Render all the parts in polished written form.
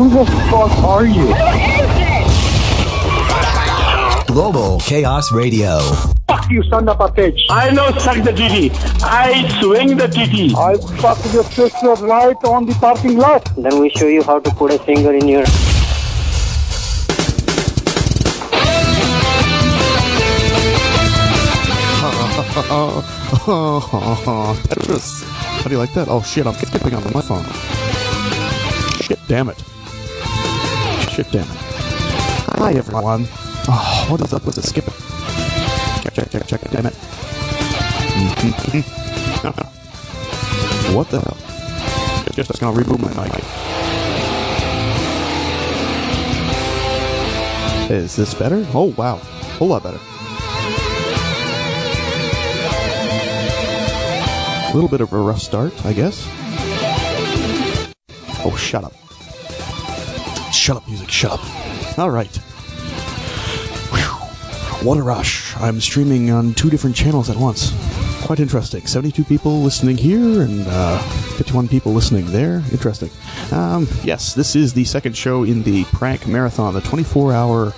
Who the fuck are you? Global Chaos Radio. Fuck you, son of a bitch. I know suck the titty. I swing the titty. I fuck your sister right on the parking lot. Then we show you how to put a finger in your... Tetris. How do you like that? Oh shit, I'm skipping on my phone. Shit damn it. Shit damn it. Hi everyone. Oh, what is up with the skipping? Check, damn it. What the hell? Just gonna reboot my mic. Is this better? Oh wow. Whole lot better. A little bit of a rough start, I guess. Oh, shut up. Shut up, music, shut up. Alright. What a rush. I'm streaming on 2 different channels at once. Quite interesting. 72 people listening here and 51 people listening there. Interesting. Yes, this is the second show in the prank marathon, the 24-hour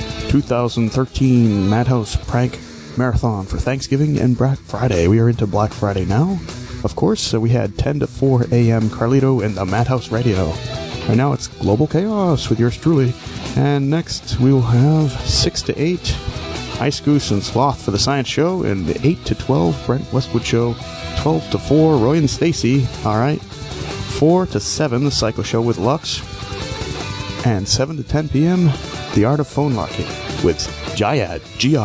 2013 Madhouse prank marathon for Thanksgiving and Black Friday. We are into Black Friday now, of course. So we had 10 to 4 a.m. Carlito and the Madhouse Radio. Right now it's Global Chaos with yours truly. And next we will have 6 to 8 Ice Goose and Sloth for the Science Show, and 8 to 12 Brent Westwood Show, 12 to 4 Roy and Stacy, alright, 4 to 7 the Psycho Show with Lux, and 7 to 10 p.m. The Art of Phone Locking with Jihad.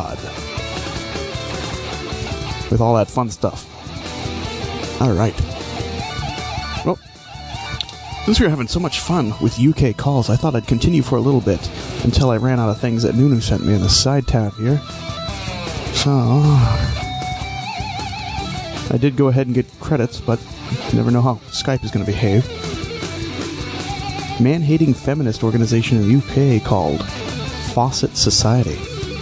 With all that fun stuff. Alright. Well, since we were having so much fun with UK calls, I thought I'd continue for a little bit until I ran out of things that Nunu sent me in the side tab here. So, I did go ahead and get credits, but you never know how Skype is going to behave. Man-hating feminist organization in the UK called Fawcett Society.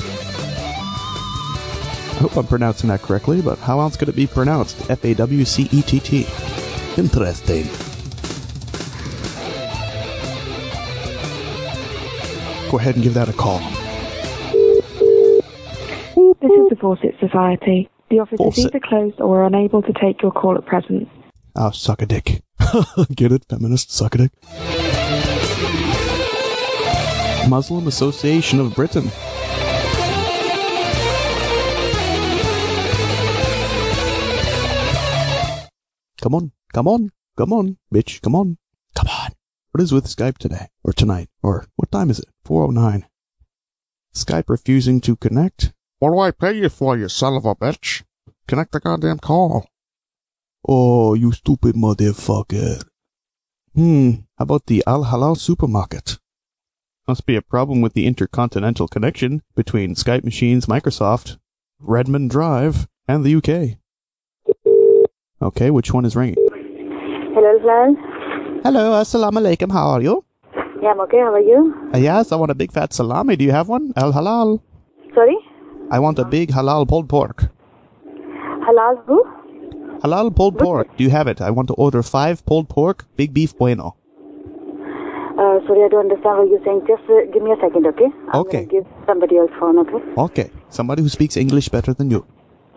I hope I'm pronouncing that correctly, but how else could it be pronounced? F-A-W-C-E-T-T. Interesting. Go ahead and give that a call. This is the Fawcett Society. The office is either closed or unable to take your call at present. Oh, suck a dick. Get it, feminist? Suck a dick. Muslim Association of Britain. Come on, bitch, come on. What is with Skype today? Or tonight? Or what time is it? 4:09. Skype refusing to connect? What do I pay you for, you son of a bitch? Connect the goddamn call. Oh, you stupid motherfucker. How about the Al Halal supermarket? Must be a problem with the intercontinental connection between Skype machines, Microsoft, Redmond Drive, and the UK. Okay, which one is ringing? Hello, Slan. Hello, assalamu alaikum, how are you? Yeah, I'm okay, how are you? Yes, I want a big fat salami. Do you have one? Al Halal. Sorry? I want a big halal pulled pork. Halal who? Halal pulled pork. Do you have it? I want to order 5 pulled pork, big beef bueno. Sorry, I don't understand what you're saying. Just give me a second, okay? I'm Okay. Gonna give somebody else phone, okay? Okay. Somebody who speaks English better than you.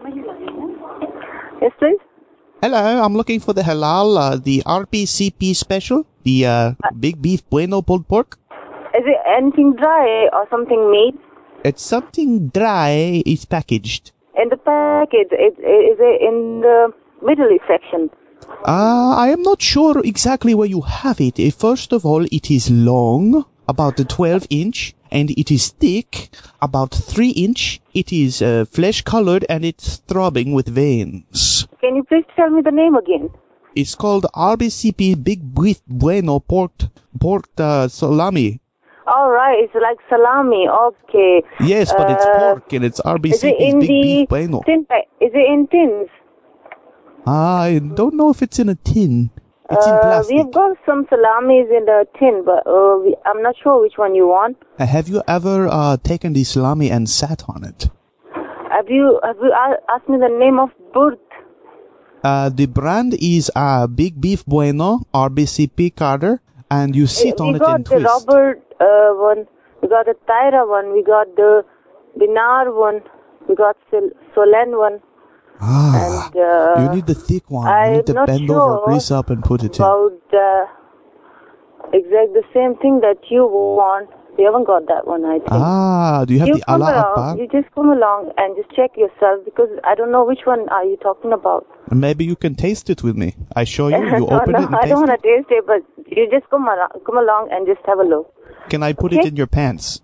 Yes, please? Hello, I'm looking for the halal, the RPCP special, the big beef bueno pulled pork. Is it anything dry or something made? It's something dry is packaged. In the package, is it in the middle section? I am not sure exactly where you have it. First of all, it is long, about 12 inch, and it is thick, about 3 inch. It is flesh-colored, and it's throbbing with veins. Can you please tell me the name again? It's called RBCP Big Beef Bueno Pork Salami. All right, it's like salami. Okay. Yes, but it's pork, and it's RBCP's Big Beef Bueno. Tin pack? Is it in tins? I don't know if it's in a tin. It's in plastic. We've got some salamis in the tin, but I'm not sure which one you want. Have you ever taken the salami and sat on it? Have you asked me the name of Burt? The brand is Big Beef Bueno, RBCP Carter. and you sit on it and twist. We got the Robert one, we got the Tyra one, we got the Dinar one, we got Solen one. And, you need the thick one. You need to bend over, grease up, and put it in. About exactly the same thing that you want. We haven't got that one, I think. Do you have the Allah Akbar? You just come along and just check yourself, because I don't know which one are you talking about. Maybe you can taste it with me. I show you. You open it and I don't want to taste it, but you just come along and just have a look. Can I put it in your pants?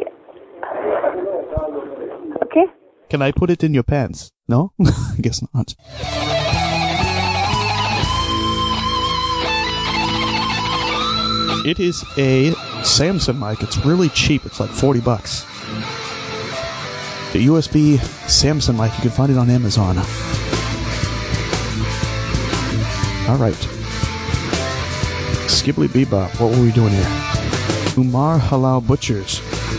Okay. Can I put it in your pants? No? I guess not. It is a Samson mic. It's really cheap. It's like $40. The USB Samson mic. You can find it on Amazon. All right. Skibbly Bebop. What were we doing here? Umar Halal Butchers.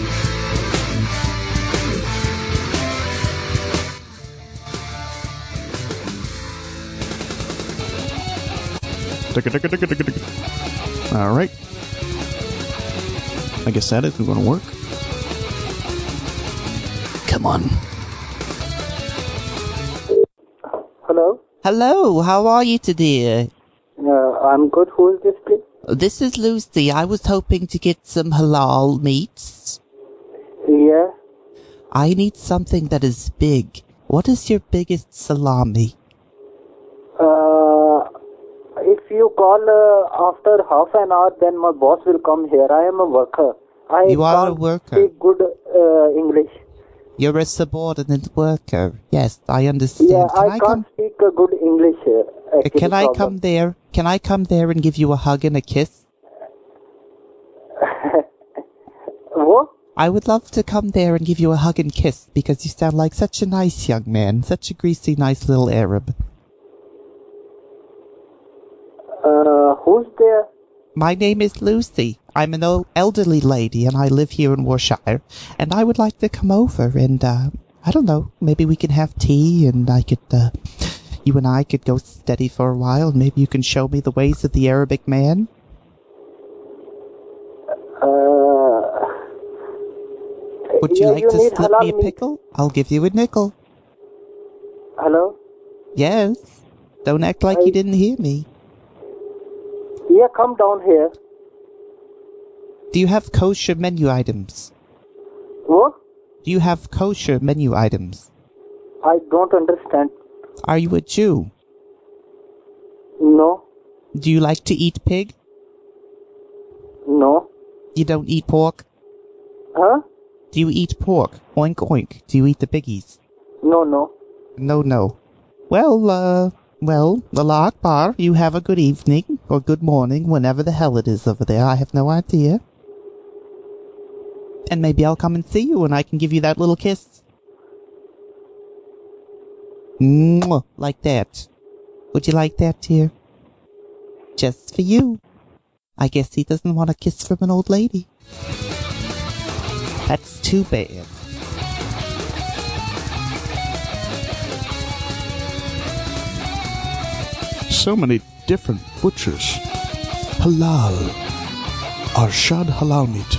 All right. I guess that isn't going to work. Come on. Hello? Hello, how are you today? I'm good. Who is this, please? This is Lucy. I was hoping to get some halal meats. Yeah. I need something that is big. What is your biggest salami? If you call after half an hour, then my boss will come here. I am a worker. You are a worker? I speak good English. You're a subordinate worker. Yes, I understand. Yeah, I can't speak a good English. Can I come there? Can I come there and give you a hug and a kiss? What? I would love to come there and give you a hug and kiss, because you sound like such a nice young man, such a greasy, nice little Arab. Who's there? My name is Lucy. I'm an elderly lady, and I live here in Warshire. And I would like to come over and, I don't know, maybe we can have tea, and I could, you and I could go steady for a while. Maybe you can show me the ways of the Arabic man. Would you like to slip me a pickle? I'll give you a nickel. Hello? Yes. Don't act like you didn't hear me. Yeah, come down here. Do you have kosher menu items? What? Do you have kosher menu items? I don't understand. Are you a Jew? No. Do you like to eat pig? No. You don't eat pork? Huh? Do you eat pork? Oink oink. Do you eat the piggies? No. No. Well, Allah Akbar, you have a good evening, or good morning, whenever the hell it is over there. I have no idea. And maybe I'll come and see you, and I can give you that little kiss. Mwah, like that. Would you like that, dear? Just for you. I guess he doesn't want a kiss from an old lady. That's too bad. So many different butchers. Halal. Arshad Halal Meat.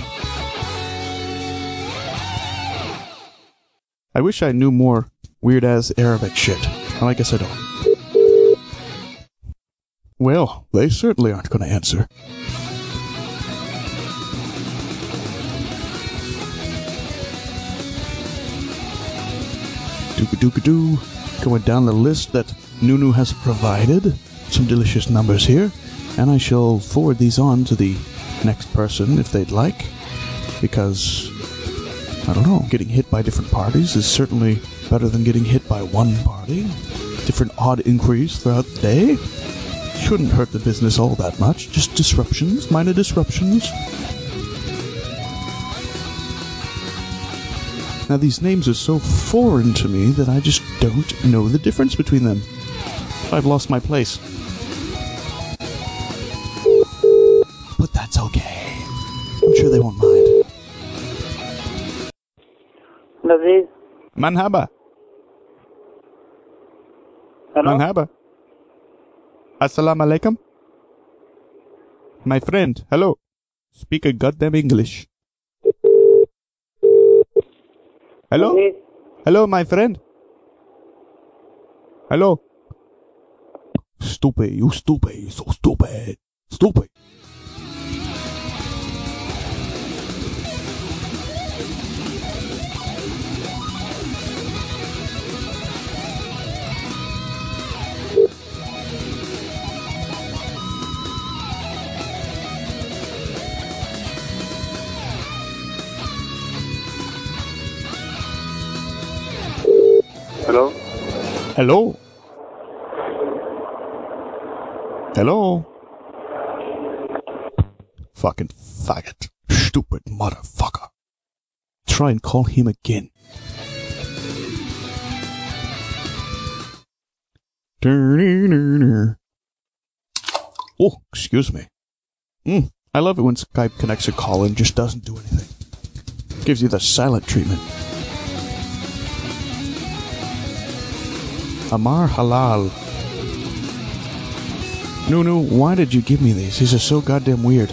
I wish I knew more weird-ass Arabic shit. Well, I guess I don't. Well, they certainly aren't going to answer. Doo-ga-doo-ga-doo. Going down the list that Nunu has provided. Some delicious numbers here. And I shall forward these on to the next person if they'd like. Because, I don't know, getting hit by different parties is certainly better than getting hit by one party. Different odd inquiries throughout the day. Shouldn't hurt the business all that much. Just disruptions, minor disruptions. Now these names are so foreign to me that I just don't know the difference between them. I've lost my place. But that's okay. I'm sure they won't mind. Naveed. Manhaba. Hello? Manhaba. Assalamu alaikum. My friend, hello. Speak a goddamn English. Hello? Hello, my friend? Hello? Stupid, you stupid, so stupid. Stupid. Hello? Hello? Hello? Fucking faggot. Stupid motherfucker. Try and call him again. Oh, excuse me. I love it when Skype connects a call and just doesn't do anything. Gives you the silent treatment. Amar Halal. Nunu, why did you give me these? These are so goddamn weird.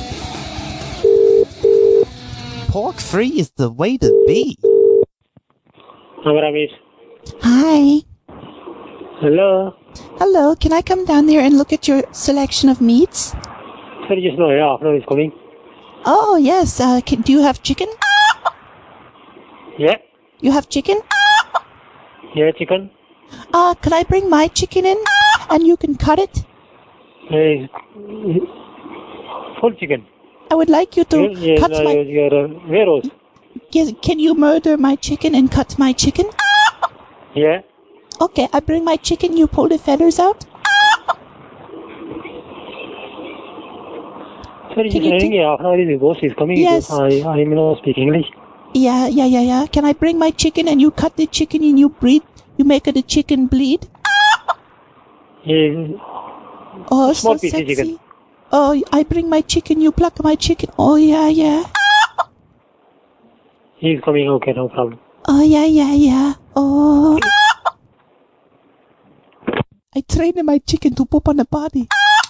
Pork free is the way to be. Hi. Hello? Hello, can I come down there and look at your selection of meats? Just know, yeah, no, he's coming. Oh, yes. Do you have chicken? Yeah. You have chicken? Yeah, chicken. Could I bring my chicken in and you can cut it? Full chicken. I would like you to cut my... Yes, can you murder my chicken and cut my chicken? Yeah. Okay, I bring my chicken, you pull the feathers out? Sorry, just ring you off. Now the boss is coming. Yes. I don't speak English. Yeah. Can I bring my chicken and you cut the chicken and you breed? You make the chicken bleed? Yeah. Oh, Small so piece of sexy. chicken. Oh, I bring my chicken, you pluck my chicken. Oh, yeah. He's coming, okay, no problem. Oh, yeah. Oh. I trained my chicken to poop on the body.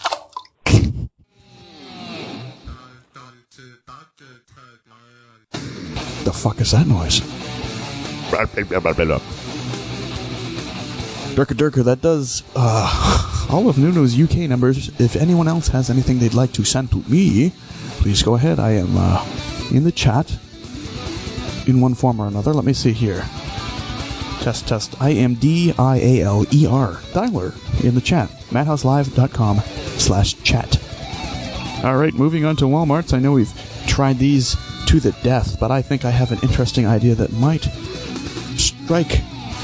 The fuck is that noise? Durka, that does all of Nuno's UK numbers. If anyone else has anything they'd like to send to me, please go ahead. I am in the chat in one form or another. Let me see here. Test. I am DIALER. Dialer in the chat. madhouselive.com/chat. Alright, moving on to Walmarts. I know we've tried these to the death, but I think I have an interesting idea that might strike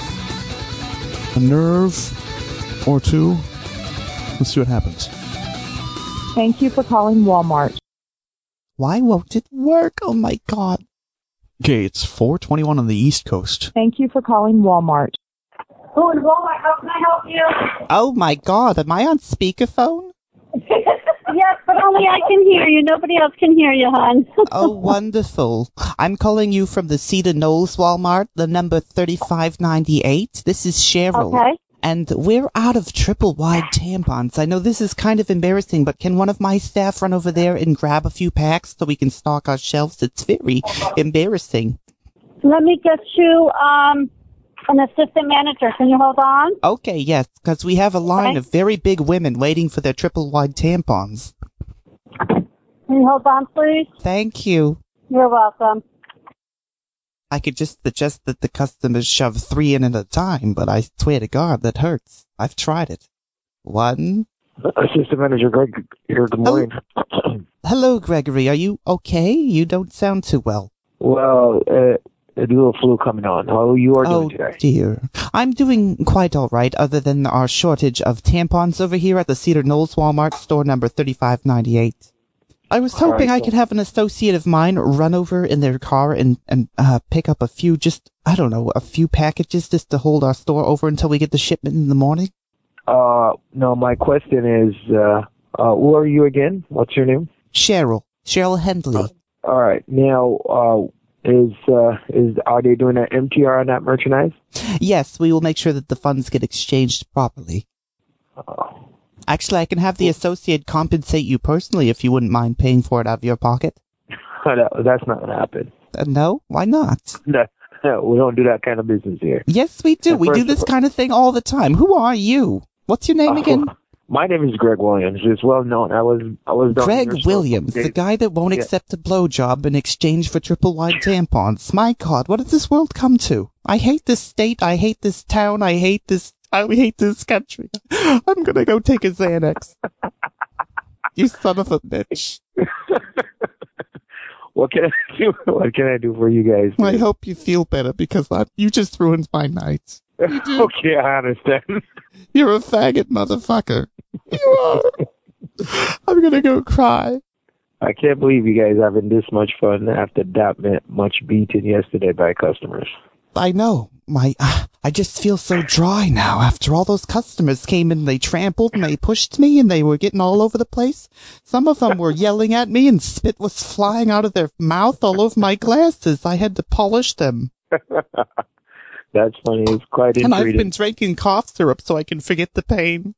a nerve or two. Let's see what happens. Thank you for calling Walmart. Why won't it work? Oh my god. Okay, it's 4:21 on the East Coast. Thank you for calling Walmart. Oh, in Walmart, how can I help you? Oh my god, am I on speakerphone? Yes, but only I can hear you. Nobody else can hear you, hon. Oh, wonderful. I'm calling you from the Cedar Knolls Walmart, the number 3598. This is Cheryl. Okay. And we're out of triple-wide tampons. I know this is kind of embarrassing, but can one of my staff run over there and grab a few packs so we can stock our shelves? It's very embarrassing. Let me get you an assistant manager. Can you hold on? Okay, yes, because we have a line of very big women waiting for their triple-wide tampons. Can you hold on, please? Thank you. You're welcome. I could just suggest that the customers shove 3 in at a time, but I swear to God, that hurts. I've tried it. 1. Assistant Manager Greg here. Good morning. Hello, Gregory. Are you okay? You don't sound too well. Well, a little flu coming on. How you are doing today? Oh, dear. I'm doing quite all right, other than our shortage of tampons over here at the Cedar Knolls Walmart, store number 3598. I was hoping I could have an associate of mine run over in their car and pick up a few, a few packages just to hold our store over until we get the shipment in the morning. No, my question is, who are you again? What's your name? Cheryl Hendley. All right. Now, are they doing an MTR on that merchandise? Yes, we will make sure that the funds get exchanged properly. Actually, I can have the associate compensate you personally if you wouldn't mind paying for it out of your pocket. That's not going to happen. No? Why not? No, we don't do that kind of business here. Yes, we do. We do this kind of thing all the time. Who are you? What's your name again? My name is Greg Williams. It's well known. I was Greg Williams, the guy that won't accept a blowjob in exchange for triple wide tampons. My God, what has this world come to? I hate this state. I hate this town. I hate this country. I'm gonna go take a Xanax. You son of a bitch. What can I do? What can I do for you guys? I hope you feel better because you just ruined my night. Okay, I understand. You're a faggot motherfucker. You are. I'm gonna go cry. I can't believe you guys having this much fun after that much beaten yesterday by customers. I know. I just feel so dry now after all those customers came in. They trampled and they pushed me and they were getting all over the place. Some of them were yelling at me and spit was flying out of their mouth all over my glasses. I had to polish them. That's funny. It's quite And I've been drinking cough syrup so I can forget the pain.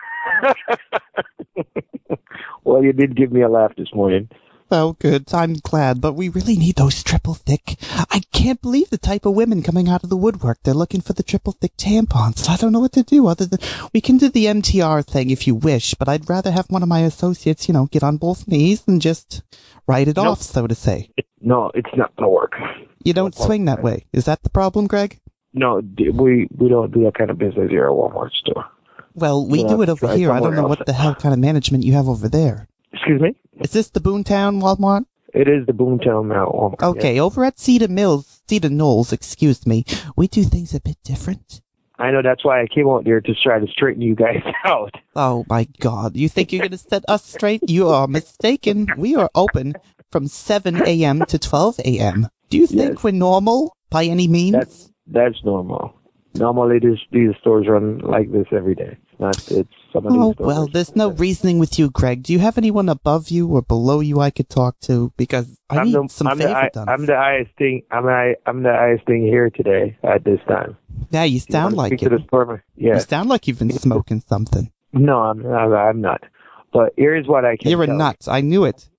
Well, you did give me a laugh this morning. Oh, good. I'm glad, but we really need those triple thick. I can't believe the type of women coming out of the woodwork. They're looking for the triple thick tampons. I don't know what to do other than... We can do the MTR thing if you wish, but I'd rather have one of my associates, get on both knees and just write it off, so to say. No, it's not going to work. You don't swing that way. Is that the problem, Greg? No, we don't do that kind of business here at Walmart store. Well, we do it over here. I don't know what the hell kind of management you have over there. Excuse me? Is this the Boontown Walmart? It is the Boontown Walmart. Okay, yes. Over at Cedar Knolls, excuse me, we do things a bit different. I know, that's why I came out there to try to straighten you guys out. Oh my God, you think you're going to set us straight? You are mistaken. We are open from 7 a.m. to 12 a.m. Do you think we're normal by any means? That's normal. Normally, these stores run like this every day. It's some of these stores. Well, there's no reasoning with you, Greg. Do you have anyone above you or below you I could talk to? Because I need some favor done. I'm the highest thing. I'm the highest thing here today at this time. Yeah, you sound like it. You sound like you've been smoking something. No, I'm not. But here's what I can. You're a nut. I knew it.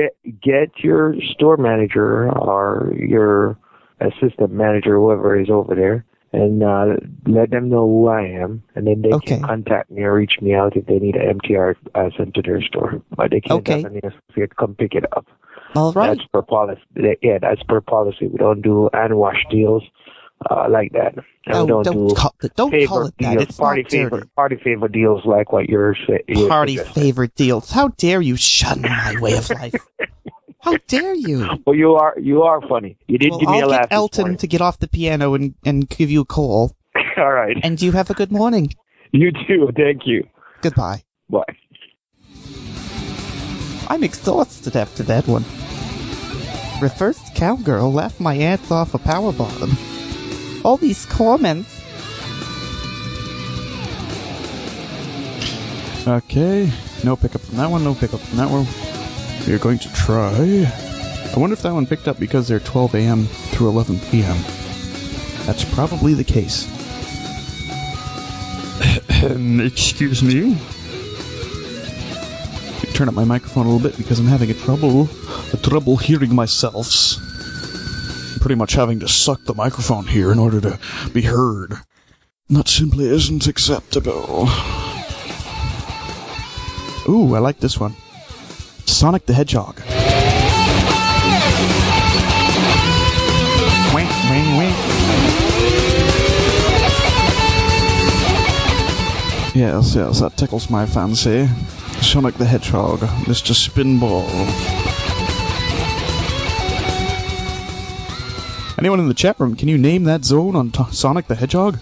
Get your store manager or your assistant manager, whoever is over there, and let them know who I am, and then they can contact me or reach me out if they need an MTR sent to their store. But they can't have any associate come pick it up. All right. That's per policy. Yeah, that's per policy. We don't do hand wash deals like that. And don't call it that. Deals, it's party favor deals like what you're saying. Party favor deals. How dare you shun my way of life? How dare you? Well, you are funny. You did give me a laugh. I'll get Elton to get off the piano and give you a call. All right. And you have a good morning. You too. Thank you. Goodbye. Bye. I'm exhausted after that one. Reverse cowgirl left my ass off a power bottom. All these comments. Okay. No pickup from that one. No pickup from that one. We're going to try. I wonder if that one picked up because they're 12 a.m. through 11 p.m. That's probably the case. Excuse me. Turn up my microphone a little bit because I'm having trouble hearing myself. I'm pretty much having to suck the microphone here in order to be heard. That simply isn't acceptable. Ooh, I like this one. Sonic the Hedgehog. Wink, wink, wink. Yes, that tickles my fancy. Sonic the Hedgehog, Mr. Spinball. Anyone in the chat room, can you name that zone on Sonic the Hedgehog?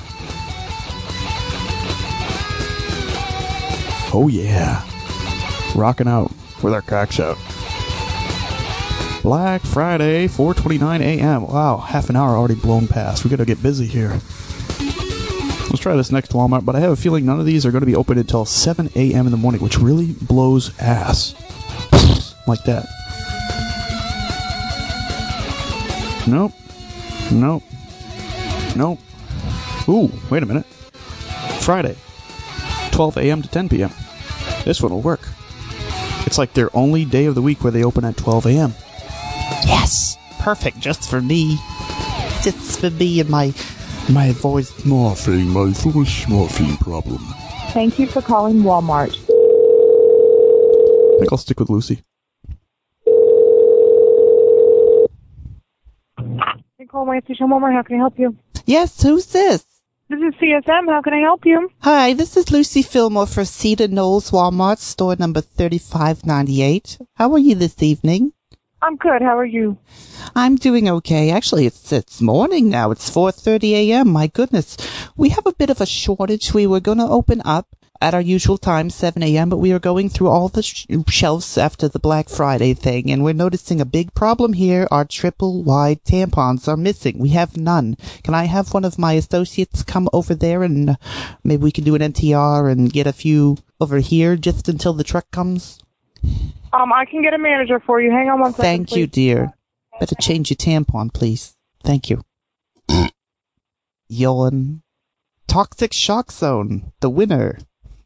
Oh yeah. Rocking out with our cocks out. Black Friday, 4:29 a.m. Wow, half an hour already blown past. We gotta get busy here. Let's try this next Walmart, but I have a feeling none of these are going to be open until 7 a.m. in the morning, which really blows ass. Like that. Nope. Ooh, wait a minute. Friday, 12 a.m. to 10 p.m. This one will work. It's like their only day of the week where they open at 12 a.m. Yes! Perfect, just for me. Just for me and my voice morphine, my voice morphine problem. Thank you for calling Walmart. I think I'll stick with Lucy. Hey, call my station Walmart. How can I help you? Yes, who's this? This is CSM. How can I help you? Hi, this is Lucy Fillmore for Cedar Knolls Walmart, store number 3598. How are you this evening? I'm good. How are you? I'm doing okay. Actually, it's morning now. It's 4:30 a.m. My goodness. We have a bit of a shortage. We were going to open up at our usual time, 7 a.m., but we are going through all the shelves after the Black Friday thing, and we're noticing a big problem here. Our triple wide tampons are missing. We have none. Can I have one of my associates come over there and maybe we can do an NTR and get a few over here just until the truck comes? I can get a manager for you. Hang on one second, Thank you, dear. Better change your tampon, please. Thank you. Yawn. Toxic Shock Zone, the winner.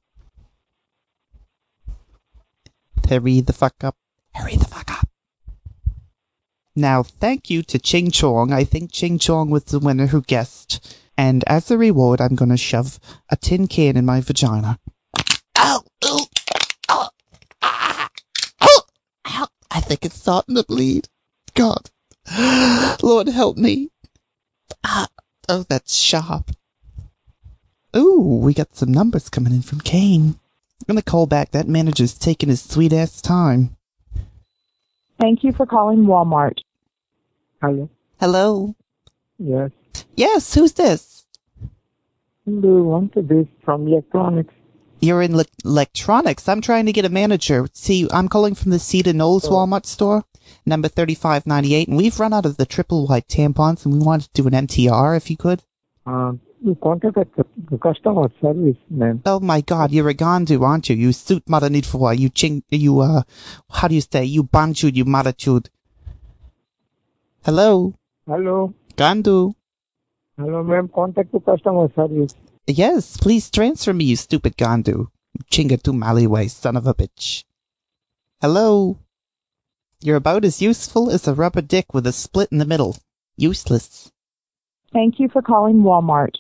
Hurry the fuck up. Hurry the fuck up. Now, thank you to Ching Chong. I think Ching Chong was the winner who guessed. And as a reward, I'm going to shove a tin can in my vagina. Ow! Ow! Ow! Ah! Ow! Ow! I think it's starting to bleed. God. Lord help me. Ah! Oh, that's sharp. Ooh, we got some numbers coming in from Kane. I'm going to call back. That manager's taking his sweet-ass time. Thank you for calling Walmart. Hello? Hello? Yes. Yes, who's this? Do you want to be from electronics? You're in electronics. I'm trying to get a manager. See, I'm calling from the Cedar Knolls Walmart store, number 3598, and we've run out of the triple wide tampons, and we wanted to do an MTR, if you could. You contacted the customer service, man. Oh my God, you're a Gandu, aren't you? You suit maranidfua, how do you say? You banchud, you marachud. Hello? Hello? Gandu? Hello, ma'am, contact the customer service. Yes, please transfer me, you stupid Gandu. Chinga tu maliway, son of a bitch. Hello? You're about as useful as a rubber dick with a split in the middle. Useless. Thank you for calling Walmart.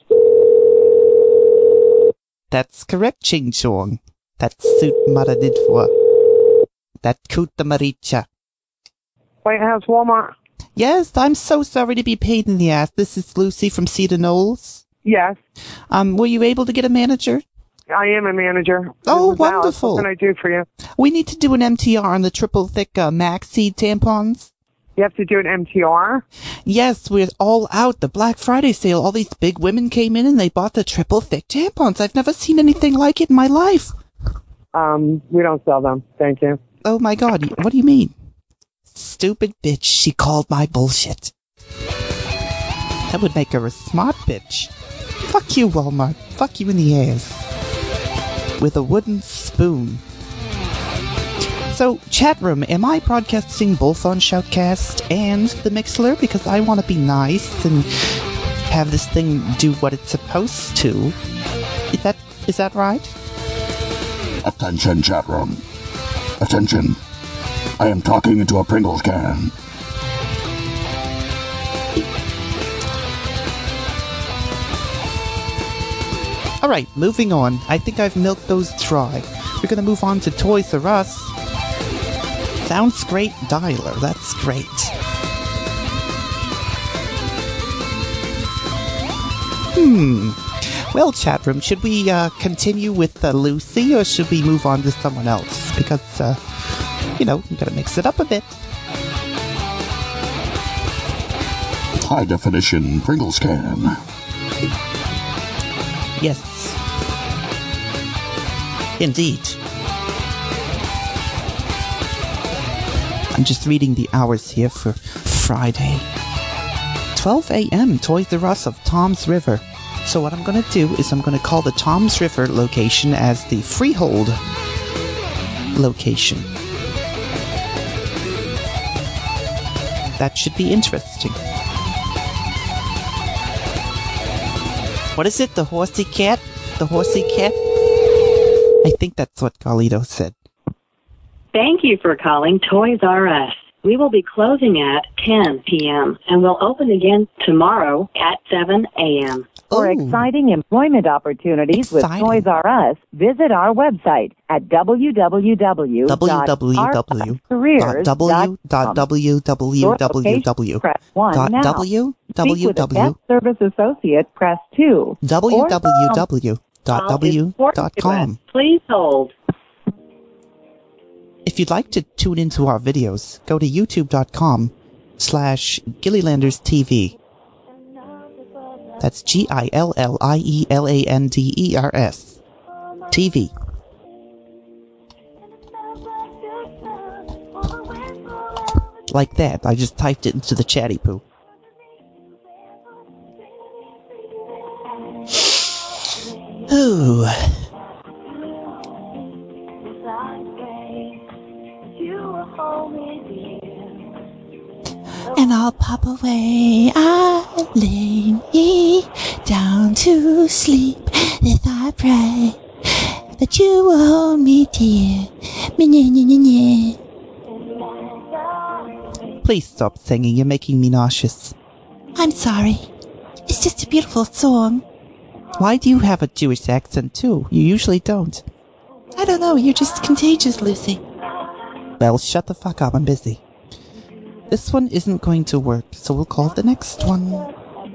That's correct, Ching Chong. That suit maradidfua. That kuta maricha. White House Walmart. Yes, I'm so sorry to be paid in the ass. This is Lucy from Cedar Knolls. Yes. Were you able to get a manager? I am a manager. Oh, wonderful. What can I do for you? We need to do an MTR on the triple thick Maxi tampons. You have to do an MTR? Yes, we're all out. The Black Friday sale. All these big women came in and they bought the triple thick tampons. I've never seen anything like it in my life. We don't sell them. Thank you. Oh my God. What do you mean? Stupid bitch. She called my bullshit. That would make her a smart bitch. Fuck you, Walmart. Fuck you in the ass. With a wooden spoon. So, chat room, am I broadcasting both on Shoutcast and the Mixler? Because I want to be nice and have this thing do what it's supposed to. Is that right? Attention, chat room. Attention. I am talking into a Pringles can. Alright, moving on. I think I've milked those dry. We're gonna move on to Toys R Us. Sounds great, dialer. That's great. Well, chat room, should we continue with Lucy, or should we move on to someone else? Because, we gotta mix it up a bit. High definition Pringles can. Yes. Indeed. I'm just reading the hours here for Friday. 12 a.m. Toys R Us of Toms River. So what I'm going to do is I'm going to call the Toms River location as the Freehold location. That should be interesting. What is it? The horsey cat? The horsey cat? I think that's what Carlito said. Thank you for calling Toys R Us. We will be closing at 10 p.m. and will open again tomorrow at 7 a.m. For exciting employment opportunities with Toys R Us, visit our website at www.www.www. Press 1 now. Speak with a guest service associate, press 2. www.w.com. Please hold. If you'd like to tune into our videos, go to youtube.com/GillylandersTV. That's GILLIELANDERS TV. Like that. I just typed it into the chatty poo. Ooh. And I'll pop away, I'll lay me down to sleep if I pray that you will hold me dear. Please stop singing, you're making me nauseous. I'm sorry. It's just a beautiful song. Why do you have a Jewish accent too? You usually don't. I don't know, you're just contagious, Lucy. Well, shut the fuck up, I'm busy. This one isn't going to work, so we'll call the next one.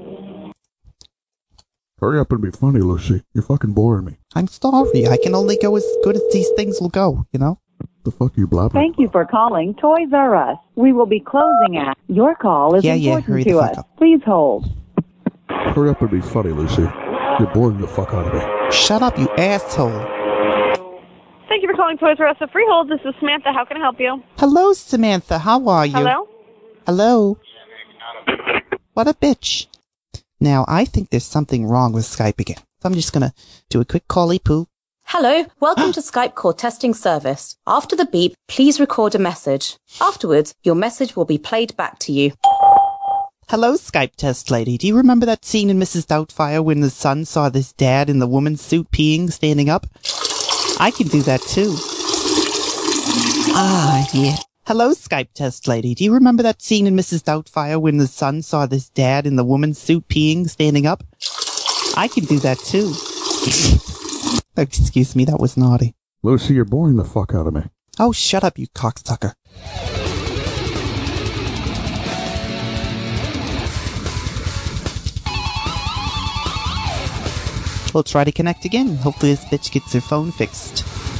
Hurry up and be funny, Lucy. You're fucking boring me. I'm sorry. I can only go as good as these things will go, you know? The fuck are you blabbering? Thank you for calling Toys R Us. We will be closing at... Your call is important to us. Please hold. Hurry up and be funny, Lucy. You're boring the fuck out of me. Shut up, you asshole. Thank you for calling Toys R Us at Freehold. This is Samantha. How can I help you? Hello, Samantha. How are you? Hello? Hello? What a bitch. Now, I think there's something wrong with Skype again. So I'm just gonna do a quick cally poo. Hello, welcome to Skype call testing service. After the beep, please record a message. Afterwards, your message will be played back to you. Hello, Skype test lady. Do you remember that scene in Mrs. Doubtfire when the son saw this dad in the woman's suit peeing standing up? I can do that too. Ah, yeah. Hello, Skype test lady. Do you remember that scene in Mrs. Doubtfire when the son saw this dad in the woman's suit peeing standing up? I can do that too. Excuse me, that was naughty. Lucy, you're boring the fuck out of me. Oh, shut up, you cocksucker. We'll try to connect again. Hopefully this bitch gets her phone fixed.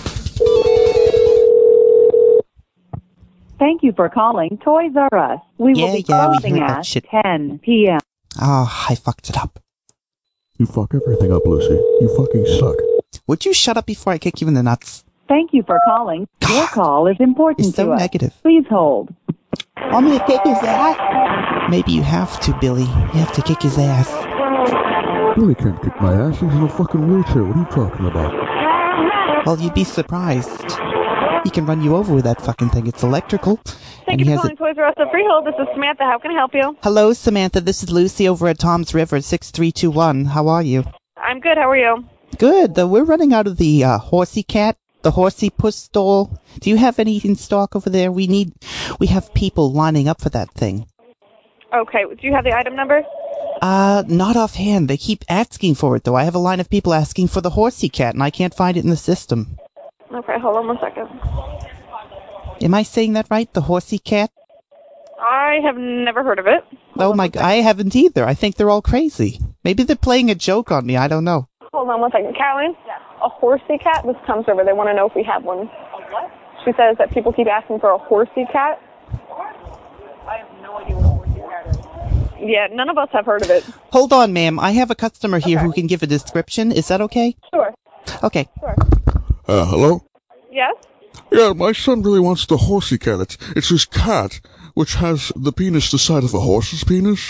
Thank you for calling Toys R Us. We will be closing at 10 p.m. Ah, I fucked it up. You fuck everything up, Lucy. You fucking suck. Would you shut up before I kick you in the nuts? Thank you for calling. Your call is important to us. You're so negative. Please hold. Want me to kick his ass? Maybe you have to, Billy. You have to kick his ass. Billy can't kick my ass. He's in a fucking wheelchair. What are you talking about? Well, you'd be surprised. He can run you over with that fucking thing. It's electrical. Thank you for calling Toys R Us at Freehold. This is Samantha. How can I help you? Hello, Samantha. This is Lucy over at Tom's River 6321. How are you? I'm good. How are you? Good. We're running out of the horsey cat, the horsey puss doll. Do you have any in stock over there? We have people lining up for that thing. Okay. Do you have the item number? Not offhand. They keep asking for it, though. I have a line of people asking for the horsey cat, and I can't find it in the system. Okay, hold on 1 second. Am I saying that right? The horsey cat? I have never heard of it. Oh my God, I haven't either. I think they're all crazy. Maybe they're playing a joke on me. I don't know. Hold on 1 second. Caroline? Yeah. A horsey cat? This comes over. They want to know if we have one. A what? She says that people keep asking for a horsey cat. I have no idea what a horsey cat is. Yeah, none of us have heard of it. Hold on, ma'am. I have a customer here who can give a description. Is that okay? Sure. Okay. Sure. Hello? Yes? Yeah, my son really wants the horsey cat. It's his cat, which has the penis the size of a horse's penis.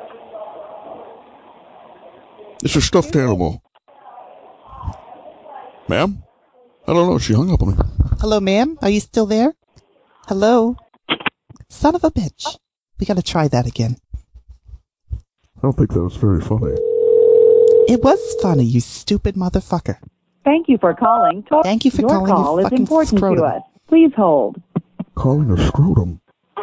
It's a stuffed animal. Ma'am? I don't know. She hung up on me. Hello, ma'am? Are you still there? Hello? Son of a bitch. We gotta try that again. I don't think that was very funny. It was funny, you stupid motherfucker. Thank you for calling. Thank you for Your calling. call is important to us. Please hold. Calling a scrotum.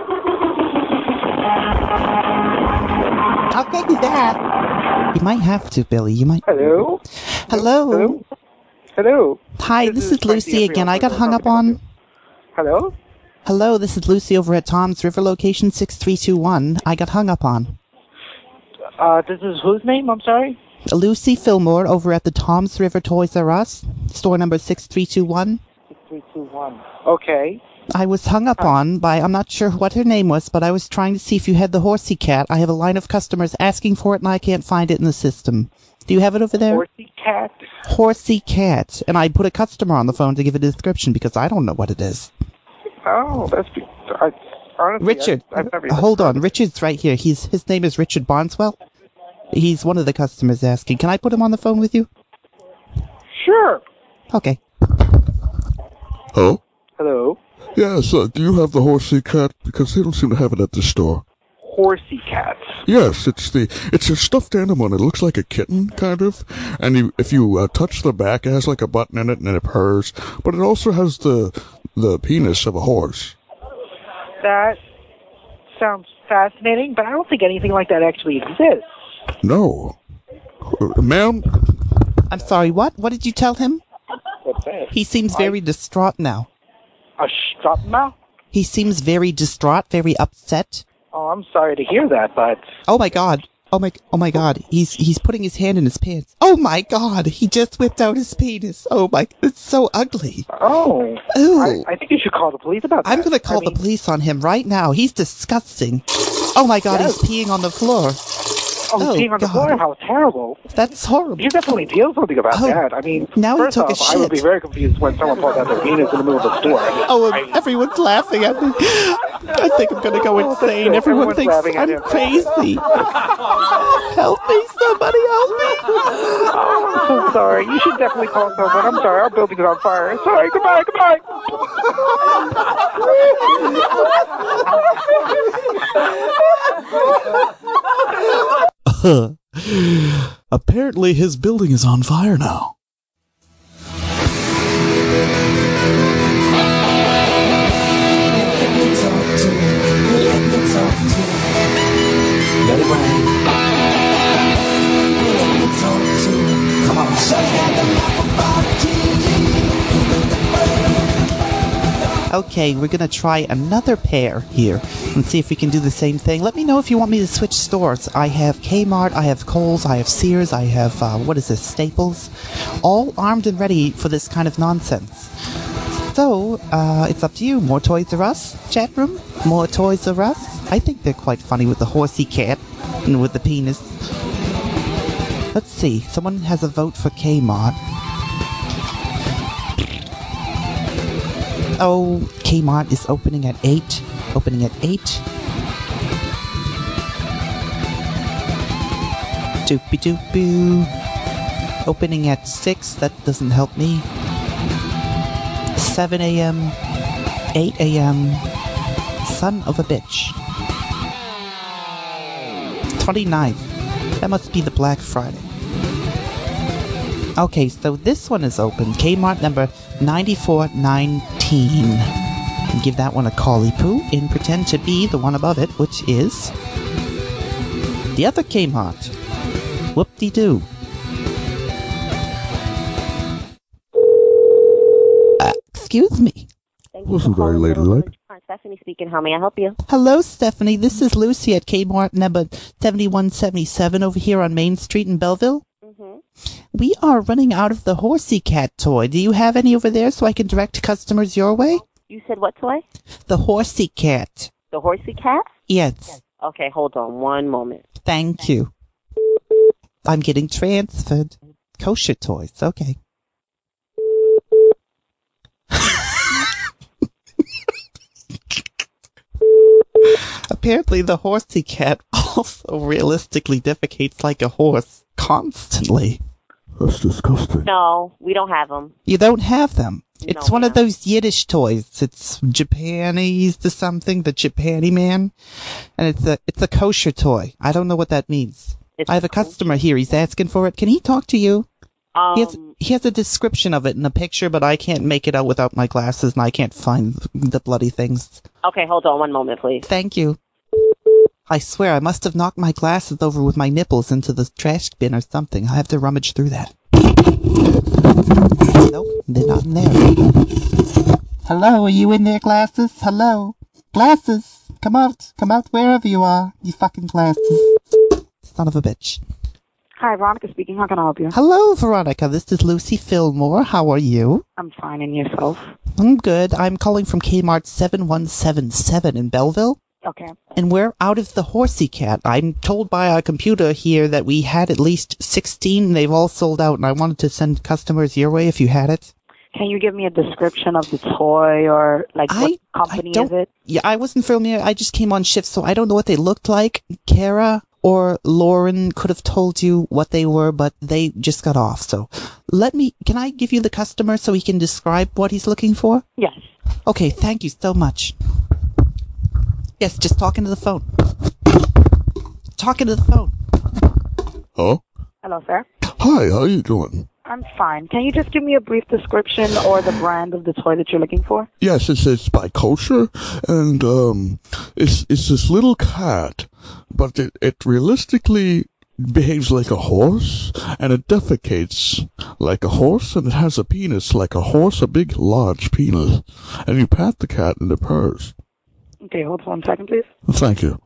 I'll take that. You might have to, Billy. You might. Hello? Hello? Hello? Hi, this is Lucy again. I got hung up on. Hello? Hello, this is Lucy over at Tom's River, location 6321. I got hung up on. This is whose name? I'm sorry? Lucy Fillmore over at the Tom's River Toys R Us, store number 6321. 6321. Okay. I was hung up on by, I'm not sure what her name was, but I was trying to see if you had the horsey cat. I have a line of customers asking for it, and I can't find it in the system. Do you have it over there? Horsey cat? Horsey cat. And I put a customer on the phone to give a description because I don't know what it is. Oh, that's... honestly, Richard, hold on. Richard's right here. His name is Richard Barneswell. He's one of the customers asking. Can I put him on the phone with you? Sure. Okay. Hello? Hello? Yes, do you have the horsey cat? Because they don't seem to have it at this store. Horsey cat? Yes, it's a stuffed animal, and it looks like a kitten, kind of. And if you touch the back, it has like a button in it, and it purrs. But it also has the penis of a horse. That sounds fascinating, but I don't think anything like that actually exists. No. Ma'am? I'm sorry, what? What did you tell him? What's that? He seems very distraught now. Stop now? He seems very distraught, very upset. Oh, I'm sorry to hear that, but... Oh my God. Oh my God. He's putting his hand in his pants. Oh my God. He just whipped out his penis. Oh my, it's so ugly. Oh. Ooh. I think you should call the police about that. I'm going to call the police on him right now. He's disgusting. Oh my God, yes. He's peeing on the floor. Oh, peeing on the floor? How terrible. That's horrible. You definitely feel something about that. I mean, now first off, I would be very confused when someone pulls out their penis in the middle of the store. Everyone's laughing at me. I think I'm going to go insane. Everyone thinks I'm crazy. Help me, somebody help me. Oh, I'm so sorry. You should definitely call someone. I'm sorry, our building is on fire. Sorry, goodbye. Apparently his building is on fire now. Okay, we're going to try another pair here and see if we can do the same thing. Let me know if you want me to switch stores. I have Kmart, I have Kohl's, I have Sears, I have, Staples. All armed and ready for this kind of nonsense. So, it's up to you. More Toys R Us, chat room? More Toys R Us? I think they're quite funny with the horsey cat and with the penis. Let's see. Someone has a vote for Kmart. Oh, Kmart is opening at 8. Opening at 8. Doopy-doopoo. Opening at 6. That doesn't help me. 7 a.m. 8 a.m. Son of a bitch. 29th. That must be the Black Friday. Okay, so this one is open. Kmart number 9419. And give that one a call-y-poo and pretend to be the one above it, which is the other Kmart. Whoop-de-doo. Excuse me. Wasn't very ladylike. Stephanie speaking. How may I help you? Hello, Stephanie. This is Lucy at Kmart number 7177 over here on Main Street in Belleville. Mm-hmm. We are running out of the horsey cat toy. Do you have any over there so I can direct customers your way? You said what toy? The horsey cat. The horsey cat? Yes. Okay, hold on one moment. Thank you. I'm getting transferred. Kosher toys. Okay. Apparently the horsey cat also realistically defecates like a horse constantly. That's disgusting. No, we don't have them. You don't have them? It's one of those Yiddish toys. It's Japanese to something, the Japani man. And it's a kosher toy. I don't know what that means. I have a customer here. He's asking for it. Can he talk to you? He has a description of it in a picture, but I can't make it out without my glasses, and I can't find the bloody things. Okay, hold on one moment, please. Thank you. I swear, I must have knocked my glasses over with my nipples into the trash bin or something. I have to rummage through that. Nope, they're not in there. Hello, are you in there, glasses? Hello? Glasses! Come out wherever you are, you fucking glasses. Son of a bitch. Hi, Veronica speaking. How can I help you? Hello, Veronica. This is Lucy Fillmore. How are you? I'm fine, and yourself? I'm good. I'm calling from Kmart 7177 in Belleville. Okay. And we're out of the Horsey Cat. I'm told by our computer here that we had at least 16. They've all sold out, and I wanted to send customers your way if you had it. Can you give me a description of the toy or, like, what company is it? Yeah, I wasn't familiar. I just came on shift, so I don't know what they looked like. Kara or Lauren could have told you what they were, but they just got off. So can I give you the customer so he can describe what he's looking for? Yes. Okay, thank you so much. Yes, just talking to the phone. Talking to the phone. Hello? Hello, sir. Hi, how you doing? I'm fine. Can you just give me a brief description or the brand of the toy that you're looking for? Yes, it's by Kosher, and it's this little cat, but it realistically behaves like a horse, and it defecates like a horse, and it has a penis like a horse, a big, large penis. And you pat the cat and it purrs. Okay, hold on 1 second, please. Thank you.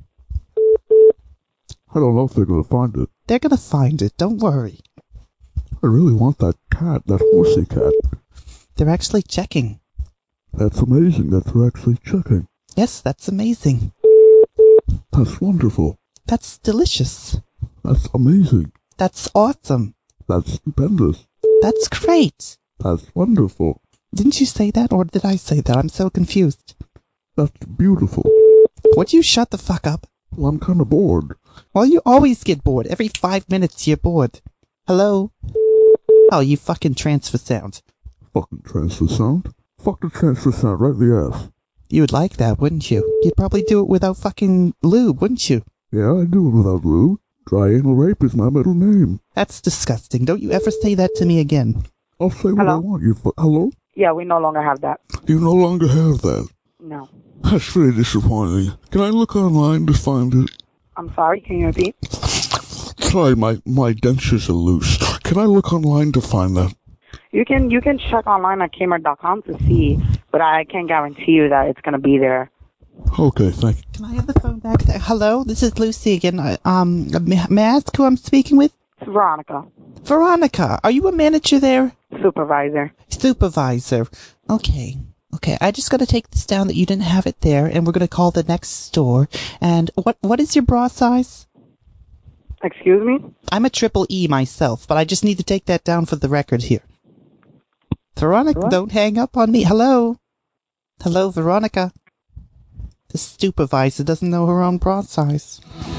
I don't know if they're going to find it. They're going to find it, don't worry. I really want that cat, that horsey cat. They're actually checking. That's amazing that they're actually checking. Yes, that's amazing. That's wonderful. That's delicious. That's amazing. That's awesome. That's stupendous. That's great. That's wonderful. Didn't you say that, or did I say that? I'm so confused. That's beautiful. Would you shut the fuck up? Well, I'm kind of bored. Well, you always get bored. Every 5 minutes you're bored. Hello? Oh, you fucking transfer sound. Fucking transfer sound? Fuck the transfer sound right in the ass. You would like that, wouldn't you? You'd probably do it without fucking lube, wouldn't you? Yeah, I do it without lube. Dry anal rape is my middle name. That's disgusting. Don't you ever say that to me again. I'll say what I want. Hello? Yeah, we no longer have that. You no longer have that? No. That's very disappointing. Can I look online to find it? I'm sorry, can you repeat? Sorry, my dentures are loose. Can I look online to find that? You can check online at Kmart.com to see, but I can't guarantee you that it's going to be there. Okay, thank you. Can I have the phone back there? Hello, this is Lucy again. May I ask who I'm speaking with? It's Veronica. Veronica, are you a manager there? Supervisor. Supervisor. Okay, I just got to take this down that you didn't have it there, and we're going to call the next store. And what is your bra size? Excuse me? I'm a triple E myself, but I just need to take that down for the record here. Veronica, what? Don't hang up on me. Hello? Hello, Veronica? The supervisor doesn't know her own bra size.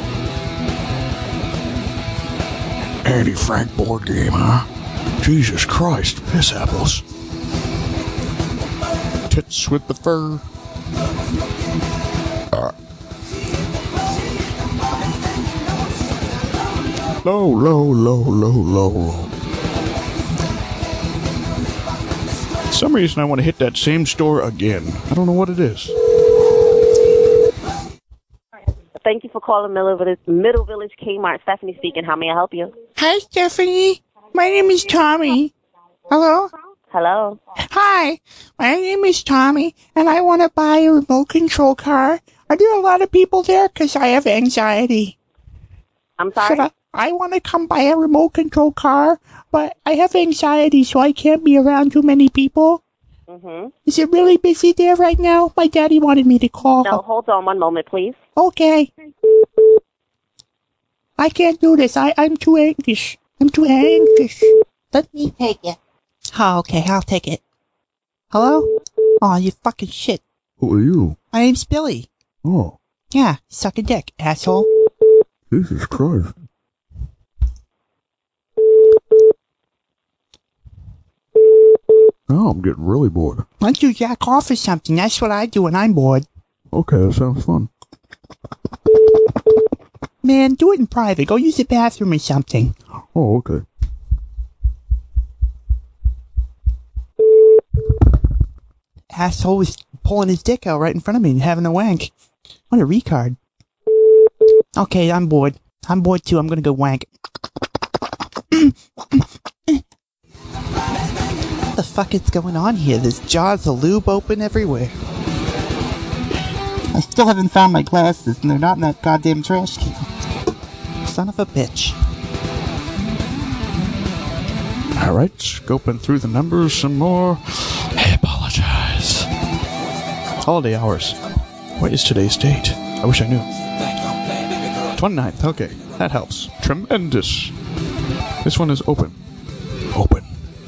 Andy Frank board game, huh? Jesus Christ, piss apples. Tits with the fur. Low. For some reason I want to hit that same store again. I don't know what it is. Thank you for calling Middle Village Kmart. Stephanie speaking. How may I help you? Hi, Stephanie. My name is Tommy. Hello? Hello. Hi. My name is Tommy, and I want to buy a remote control car. Are there a lot of people there? Because I have anxiety. I'm sorry? I want to come buy a remote control car, but I have anxiety, so I can't be around too many people. Mm-hmm. Is it really busy there right now? My daddy wanted me to call. No, hold on 1 moment, please. Okay. I can't do this. I'm too anxious. Let me take it. Oh, okay, I'll take it. Hello? Oh, you fucking shit. Who are you? My name's Billy. Oh. Yeah, suck a dick, asshole. Jesus Christ. Now I'm getting really bored. Why don't you jack off or something? That's what I do when I'm bored. Okay, that sounds fun. Man, do it in private. Go use the bathroom or something. Oh, okay. asshole was pulling his dick out right in front of me and having a wank. What a retard. Okay, I'm bored. I'm bored too. I'm gonna go wank. What the fuck is going on here? There's jars of lube open everywhere. I still haven't found my glasses, and they're not in that goddamn trash can. Son of a bitch. Alright, scoping through the numbers some more. I apologize. Holiday hours. What is today's date? I wish I knew. 29th, okay. That helps. Tremendous. This one is open. Open.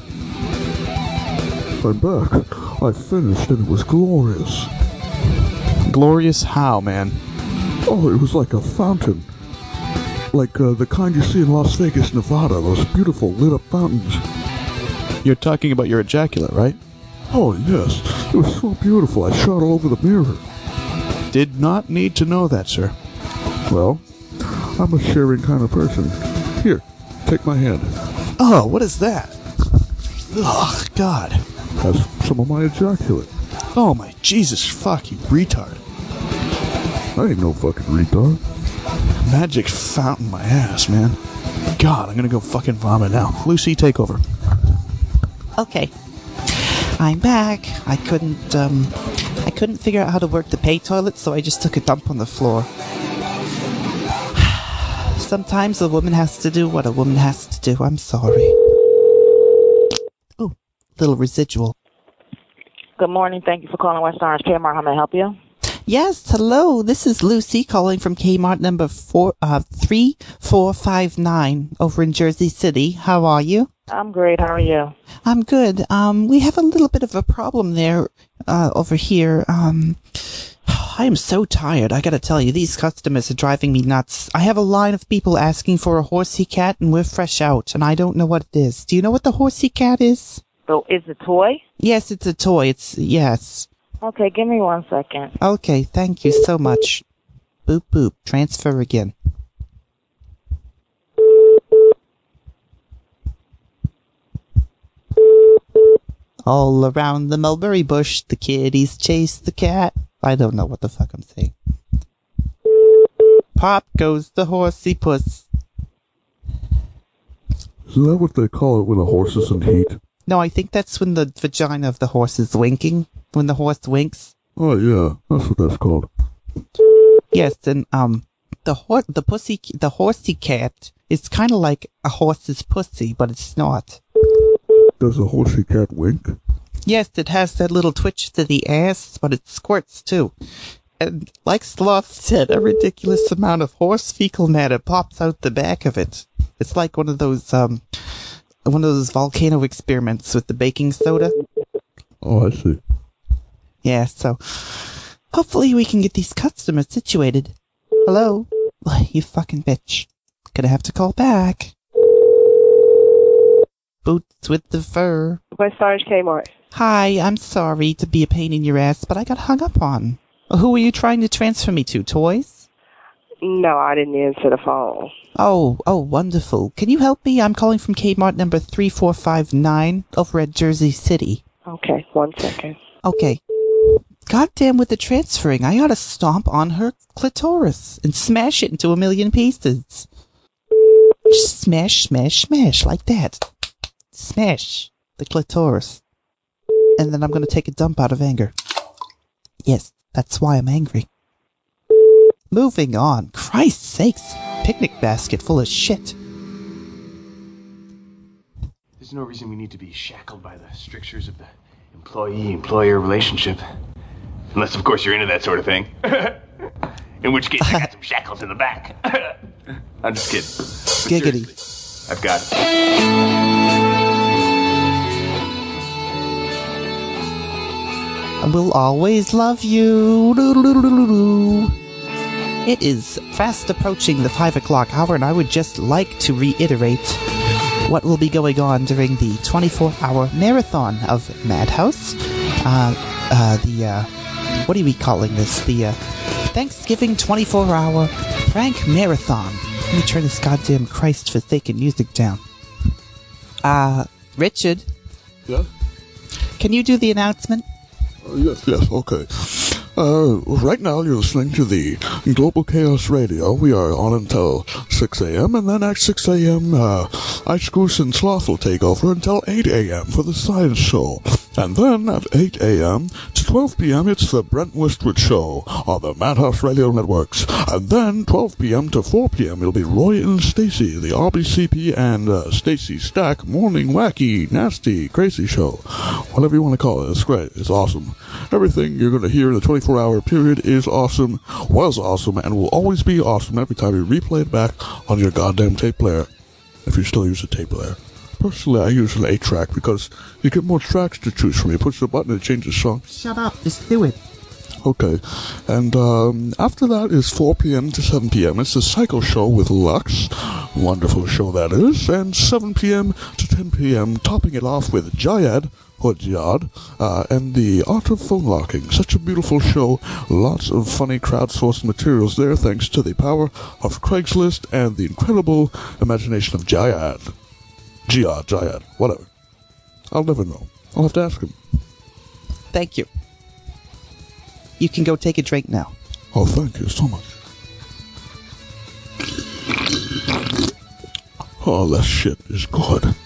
I'm back. I finished and it was glorious. Glorious how, man? Oh, it was like a fountain. Like the kind you see in Las Vegas, Nevada. Those beautiful lit-up fountains. You're talking about your ejaculate, right? Oh, yes. It was so beautiful. I shot all over the mirror. Did not need to know that, sir. Well, I'm a sharing kind of person. Here, take my hand. Oh, what is that? Ugh, God. That's some of my ejaculate. Oh, my Jesus, fuck, you retard. I ain't no fucking retard. Magic fountain my ass, man. God, I'm gonna go fucking vomit now. Lucy, take over. Okay. I'm back. I couldn't figure out how to work the pay toilet, so I just took a dump on the floor. Sometimes a woman has to do what a woman has to do. I'm sorry. Oh, little residual. Good morning. Thank you for calling West Orange Kmart. How may I help you? Yes, hello. This is Lucy calling from Kmart number 3459 over in Jersey City. How are you? I'm great. How are you? I'm good. We have a little bit of a problem there over here. I am so tired. I gotta tell you, these customers are driving me nuts. I have a line of people asking for a horsey cat, and we're fresh out, and I don't know what it is. Do you know what the horsey cat is? So, it's a toy? Yes, it's a toy. Yes. Okay, give me 1 second. Okay, thank you so much. Boop, boop. Transfer again. All around the mulberry bush, the kitties chase the cat. I don't know what the fuck I'm saying. Pop goes the horsey puss. Is that what they call it when a horse is in heat? No, I think that's when the vagina of the horse is winking. When the horse winks. Oh, yeah. That's what that's called. Yes, and the horsey cat is kind of like a horse's pussy, but it's not. Does a horsey cat wink? Yes, it has that little twitch to the ass, but it squirts too. And like Sloth said, a ridiculous amount of horse fecal matter pops out the back of it. It's like one of those volcano experiments with the baking soda. Oh, I see. Yeah, so hopefully we can get these customers situated. Hello? You fucking bitch. Gonna have to call back. Boots with the fur. West Orange Kmart. Hi, I'm sorry to be a pain in your ass, but I got hung up on. Who were you trying to transfer me to, Toys? No, I didn't answer the phone. Oh, wonderful. Can you help me? I'm calling from Kmart number 3459 over at Jersey City. Okay, 1 second. Okay. Goddamn with the transferring. I ought to stomp on her clitoris and smash it into a million pieces. Just smash, smash, smash, like that. Smash the clitoris. And then I'm going to take a dump out of anger. Yes, that's why I'm angry. Moving on. Christ's sakes. Picnic basket full of shit. There's no reason we need to be shackled by the strictures of the employee-employer relationship. Unless, of course, you're into that sort of thing. In which case, I got some shackles in the back. I'm just kidding. Giggity. Seriously, I've got it. I will always love you. It is fast approaching the 5 o'clock hour, and I would just like to reiterate what will be going on during the 24-hour marathon of Madhouse. What are we calling this? The Thanksgiving 24-hour prank marathon. Let me turn this goddamn Christ-forsaken music down. Richard? Yeah? Can you do the announcement? Yes, okay. Right now you're listening to the Global Chaos Radio. We are on until 6 a.m., and then at 6 a.m., Ice Goose and Sloth will take over until 8 a.m. for the Science Show. And then at 8 a.m. to 12 p.m., it's the Brent Westwood Show on the Madhouse Radio Networks. And then 12 p.m. to 4 p.m., it'll be Roy and Stacy, the RBCP and Stacy Stack Morning Wacky, Nasty, Crazy Show. Whatever you want to call it. It's great. It's awesome. Everything you're going to hear in the 24-hour period is awesome, was awesome, and will always be awesome every time you replay it back on your goddamn tape player, if you still use a tape player. Personally, I use an 8-track because you get more tracks to choose from. You push the button and it changes songs. Shut up. Just do it. Okay. And after that is 4 p.m. to 7 p.m. It's the Psycho Show with Lux. Wonderful show that is. And 7 p.m. to 10 p.m. topping it off with Jayad, or Jihad, and the Art of Phone Locking. Such a beautiful show. Lots of funny crowdsourced materials there thanks to the power of Craigslist and the incredible imagination of Jayad. Jihad, whatever. I'll never know. I'll have to ask him. Thank you. You can go take a drink now. Oh, thank you so much. Oh, that shit is good.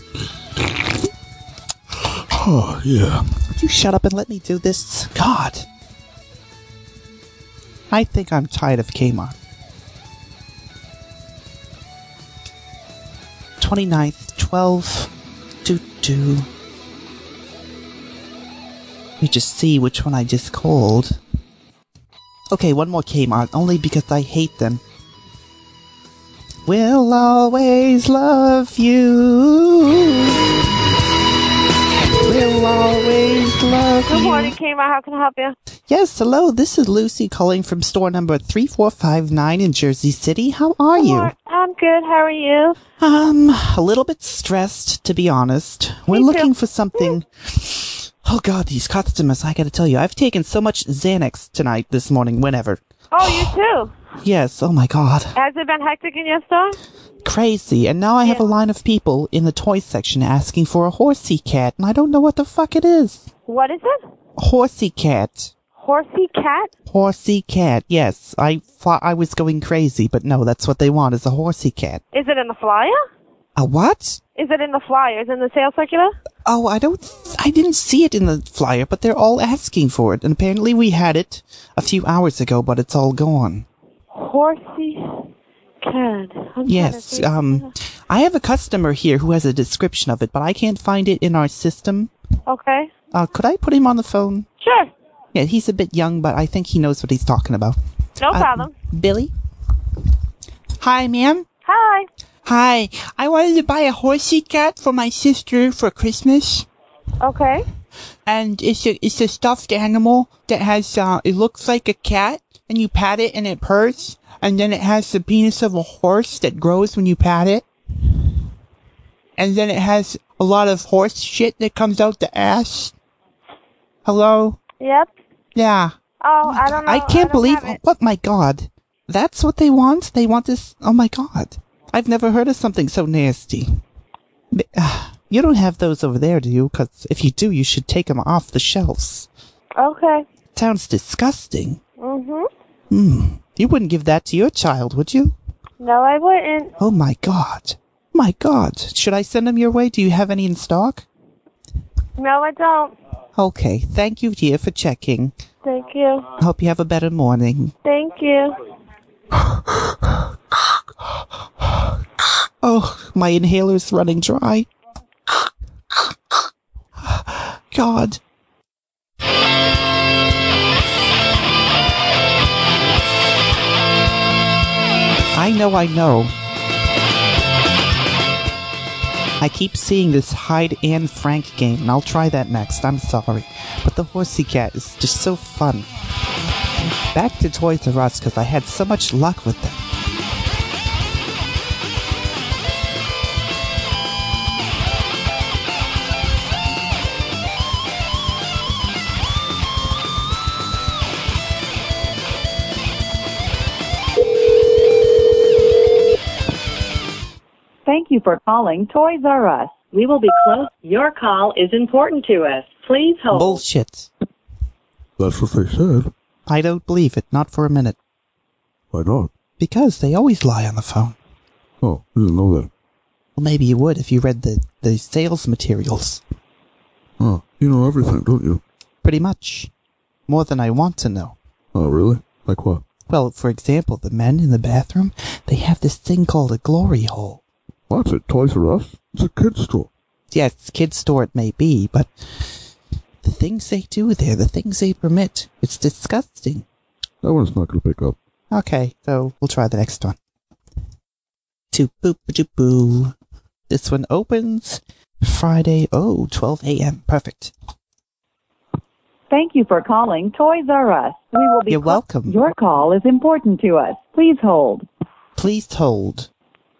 Oh, yeah. Would you shut up and let me do this? God. I think I'm tired of Kmart. 29th, 12/22. Let me just see which one I just called. Okay, one more Kmart, only because I hate them. We'll always love you. We'll always love you. Good morning, Kmart. How can I help you? Yes, hello. This is Lucy calling from store number 3459 in Jersey City. How are you? I'm good. How are you? A little bit stressed, to be honest. We're looking for something. Oh, God, these customers, I gotta tell you, I've taken so much Xanax tonight, this morning, whenever. Oh, you too? Yes, oh my God. Has it been hectic in your store? Crazy, and now I have a line of people in the toy section asking for a horsey cat, and I don't know what the fuck it is. What is it? Horsey cat. Horsey cat? Horsey cat, yes. I thought I was going crazy, but no, that's what they want, is a horsey cat. Is it in the flyer? A what? Is it in the flyer? Is it in the sales circular? Oh, I didn't see it in the flyer, but they're all asking for it, and apparently we had it a few hours ago, but it's all gone. Horsey cat. Yes, I have a customer here who has a description of it, but I can't find it in our system. Okay. Could I put him on the phone? Sure. Yeah, he's a bit young, but I think he knows what he's talking about. No problem. Billy? Hi, ma'am. Hi. Hi, I wanted to buy a horsey cat for my sister for Christmas. Okay. And it's a stuffed animal that has, it looks like a cat, and you pat it and it purrs, and then it has the penis of a horse that grows when you pat it. And then it has a lot of horse shit that comes out the ass. Hello? Yep. Yeah. Oh, I don't know. I can't believe, oh my God. That's what they want? They want this, oh my God. I've never heard of something so nasty. You don't have those over there, do you? Because if you do, you should take them off the shelves. Okay. Sounds disgusting. Mm-hmm. You wouldn't give that to your child, would you? No, I wouldn't. Oh, my God. My God. Should I send them your way? Do you have any in stock? No, I don't. Okay. Thank you, dear, for checking. Thank you. Hope you have a better morning. Thank you. Oh, my inhaler's running dry. God. I know. I keep seeing this Hide Anne Frank game, and I'll try that next. I'm sorry. But the horsey cat is just so fun. Back to Toys R Us, because I had so much luck with them. Thank you for calling Toys R Us. We will be close. Your call is important to us. Please hold. Bullshit. That's what they said. I don't believe it, not for a minute. Why not? Because they always lie on the phone. Oh, I didn't know that. Well, maybe you would if you read the sales materials. Oh, you know everything, don't you? Pretty much. More than I want to know. Oh, really? Like what? Well, for example, the men in the bathroom, they have this thing called a glory hole. What's it, Toys R Us? It's a kid's store. Yes, it's a kid's store it may be, but the things they do there, the things they permit, it's disgusting. That one's not going to pick up. Okay, so we'll try the next one. Boo. This one opens Friday, 12 a.m. Perfect. Thank you for calling Toys R Us. We will be. You're welcome. Your call is important to us. Please hold. Please hold.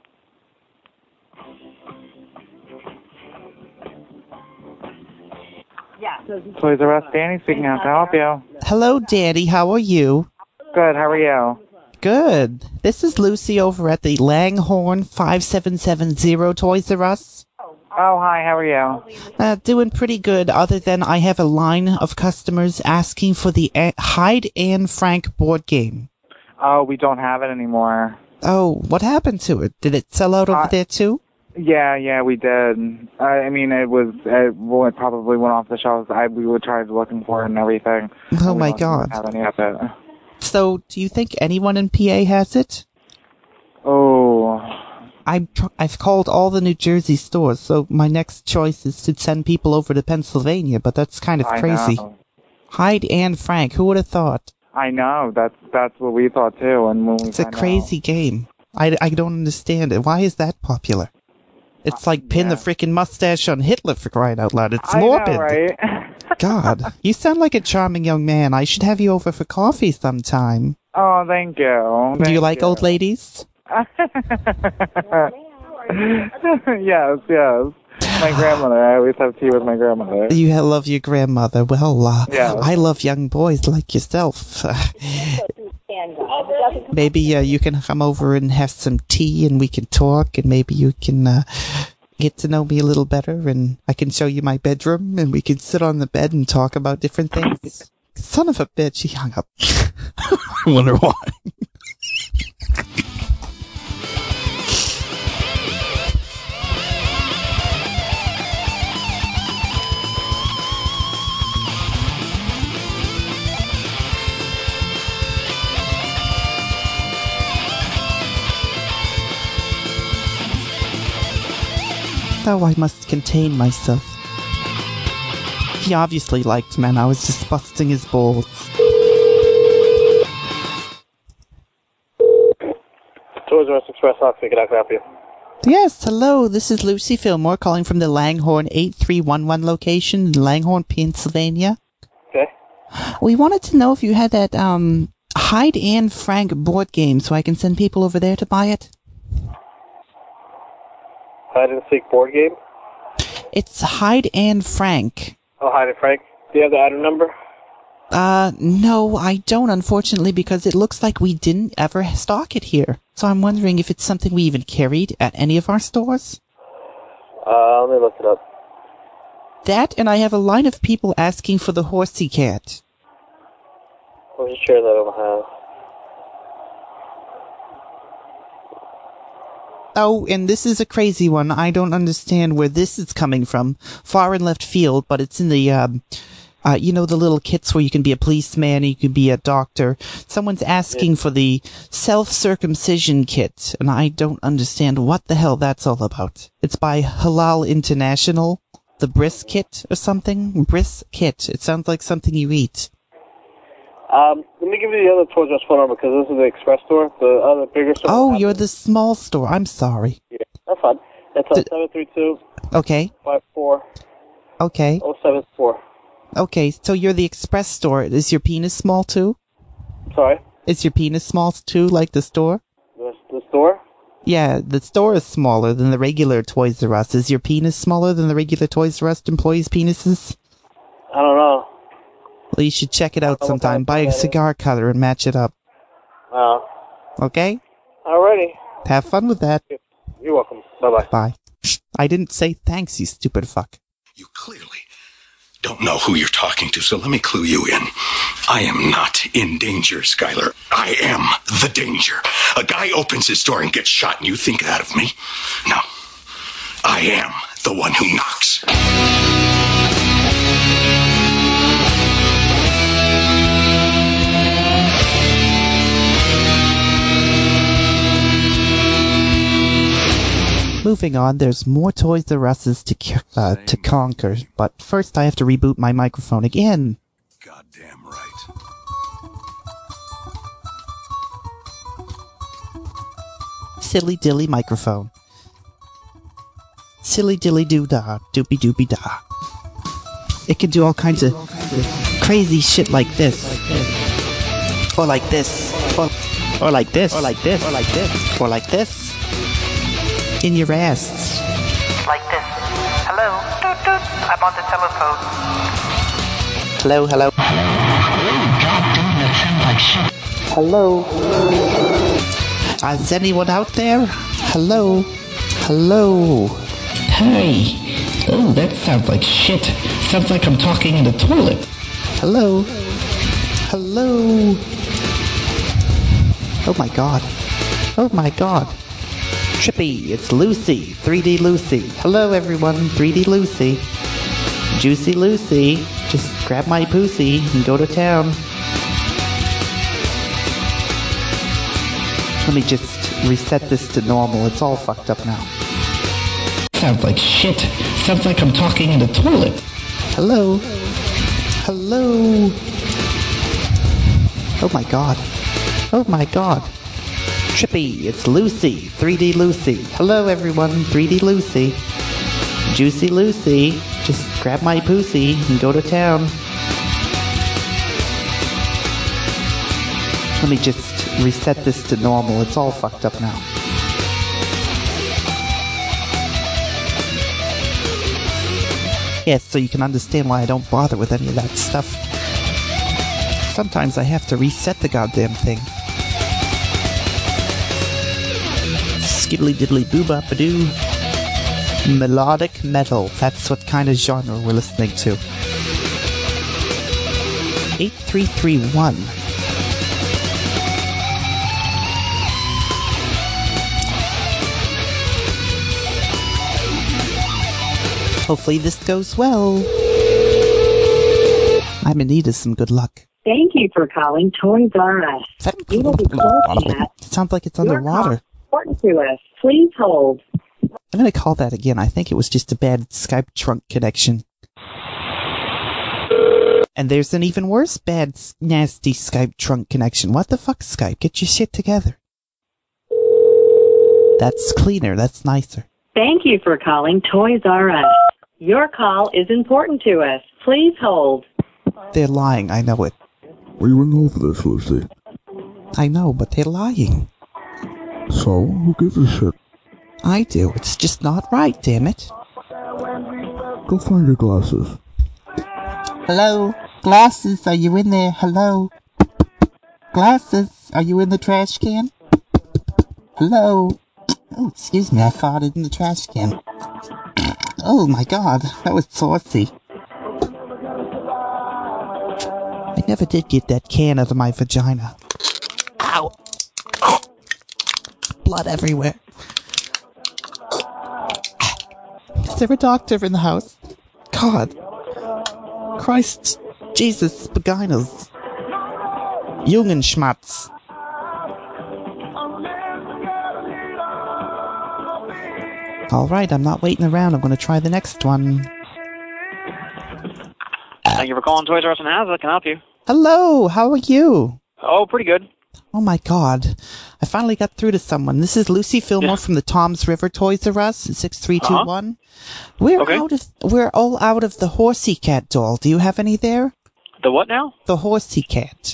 Toys R Us, Danny speaking. How can I help you? Hello, Danny. How are you? Good. How are you? Good. This is Lucy over at the Langhorne 5770 Toys R Us. Oh, hi. How are you? Doing pretty good, other than I have a line of customers asking for the Hyde and Frank board game. Oh, we don't have it anymore. Oh, what happened to it? Did it sell out over there too? Yeah, we did. I mean, it probably went off the shelves. We would try looking for it and everything. Oh my God. Have any of it. So, do you think anyone in PA has it? Oh. I've called all the New Jersey stores, so my next choice is to send people over to Pennsylvania, but that's kind of crazy. Know. Hyde and Frank, who would have thought? I know, that's what we thought too. And when it's a crazy game. I don't understand it. Why is that popular? It's like pin the freaking mustache on Hitler, for crying out loud. It's morbid. I know, right? God, you sound like a charming young man. I should have you over for coffee sometime. Oh, thank you. Do you like old ladies? Yes. My grandmother. I always have tea with my grandmother. You love your grandmother. Well, yes. I love young boys like yourself. Maybe you can come over and have some tea and we can talk, and maybe you can get to know me a little better, and I can show you my bedroom, and we can sit on the bed and talk about different things. Son of a bitch, he hung up. I wonder why. Oh, I must contain myself. He obviously liked men. I was just busting his balls. Toys R Us Express Hawk, can I help you? Yes, hello. This is Lucy Fillmore calling from the Langhorne 8311 location in Langhorne, Pennsylvania. Okay. We wanted to know if you had that Hyde and Frank board game so I can send people over there to buy it. Hide and Seek board game? It's Hyde and Frank. Oh, Hyde and Frank. Do you have the item number? No, I don't, unfortunately, because it looks like we didn't ever stock it here. So I'm wondering if it's something we even carried at any of our stores. Let me look it up. That, and I have a line of people asking for the horsey cat. I'll just share that I don't have. Oh, and this is a crazy one. I don't understand where this is coming from. Far in left field, but it's in the, the little kits where you can be a policeman and you can be a doctor. Someone's asking for the self-circumcision kit, and I don't understand what the hell that's all about. It's by Halal International, the Briss kit or something. Briss kit. It sounds like something you eat. Let me give you the other Toys R Us phone number because this is the express store, the other bigger store. Oh, you're the small store. I'm sorry. Yeah, that's fine. It's 732. Okay. 54. Okay. 074. Okay, so you're the express store. Is your penis small too? Sorry? Is your penis small too, like the store? The store? Yeah, the store is smaller than the regular Toys R Us. Is your penis smaller than the regular Toys R Us employees' penises? I don't know. Well, you should check it out sometime. Buy a cigar cutter and match it up. Okay? Alrighty. Have fun with that. You're welcome. Bye-bye. Bye. I didn't say thanks, you stupid fuck. You clearly don't know who you're talking to, so let me clue you in. I am not in danger, Skylar. I am the danger. A guy opens his door and gets shot, and you think that of me? No. I am the one who knocks. Moving on, there's more Toys R Us's to conquer, but first I have to reboot my microphone again. Goddamn right. Silly dilly microphone. Silly dilly doo-dah, doopy doopy da. It can do all kinds of crazy shit like this. Or like this. Or like this. Or like this. Or like this. Or like this. In your ass. Like this. Hello? Doot doot. I'm on the telephone. Hello, hello. Hello? Is anyone out there? Hello? Hello? Hey. Oh, that sounds like shit. Sounds like I'm talking in the toilet. Hello? Hello? Oh my god. Oh my god. Trippy, it's Lucy, 3D Lucy. Hello everyone, 3D Lucy. Juicy Lucy, just grab my pussy and go to town. Let me just reset this to normal, it's all fucked up now. Sounds like shit. Sounds like I'm talking in the toilet. Hello? Hello? Oh my god. Oh my god. Trippy, it's Lucy, 3D Lucy. Hello everyone, 3D Lucy. Juicy Lucy, just grab my pussy and go to town. Let me just reset this to normal, it's all fucked up now. Yes, so you can understand why I don't bother with any of that stuff. Sometimes I have to reset the goddamn thing. Skibbly diddly boo-bop-a-doo. Melodic metal. That's what kind of genre we're listening to. 8331. Hopefully this goes well. I'm in need of some good luck. Thank you for calling Toys R Us. You will be closing at... It sounds like it's underwater. Important to us. Please hold. I'm going to call that again. I think it was just a bad Skype trunk connection. And there's an even worse bad, nasty Skype trunk connection. What the fuck, Skype? Get your shit together. That's cleaner. That's nicer. Thank you for calling Toys R Us. Your call is important to us. Please hold. They're lying. I know it. We wouldn't know for this, Lucy. I know, but they're lying. So, who gives a shit? I do. It's just not right, damn it. Go find your glasses. Hello? Glasses, are you in there? Hello? Glasses, are you in the trash can? Hello? Oh, excuse me, I farted in the trash can. Oh my god, that was saucy. I never did get that can out of my vagina. Ow! Blood everywhere. Is there a doctor in the house? God. Christ. Jesus. Vaginas. Jungenschmatz. Alright, I'm not waiting around. I'm going to try the next one. Thank you for calling Toys R Us and Hazlitt. Can I help you? Hello, how are you? Oh, pretty good. Oh my god. I finally got through to someone. This is Lucy Fillmore from the Tom's River Toys R Us, 6321. We're all out of the Horsey Cat doll. Do you have any there? The what now? The Horsey Cat.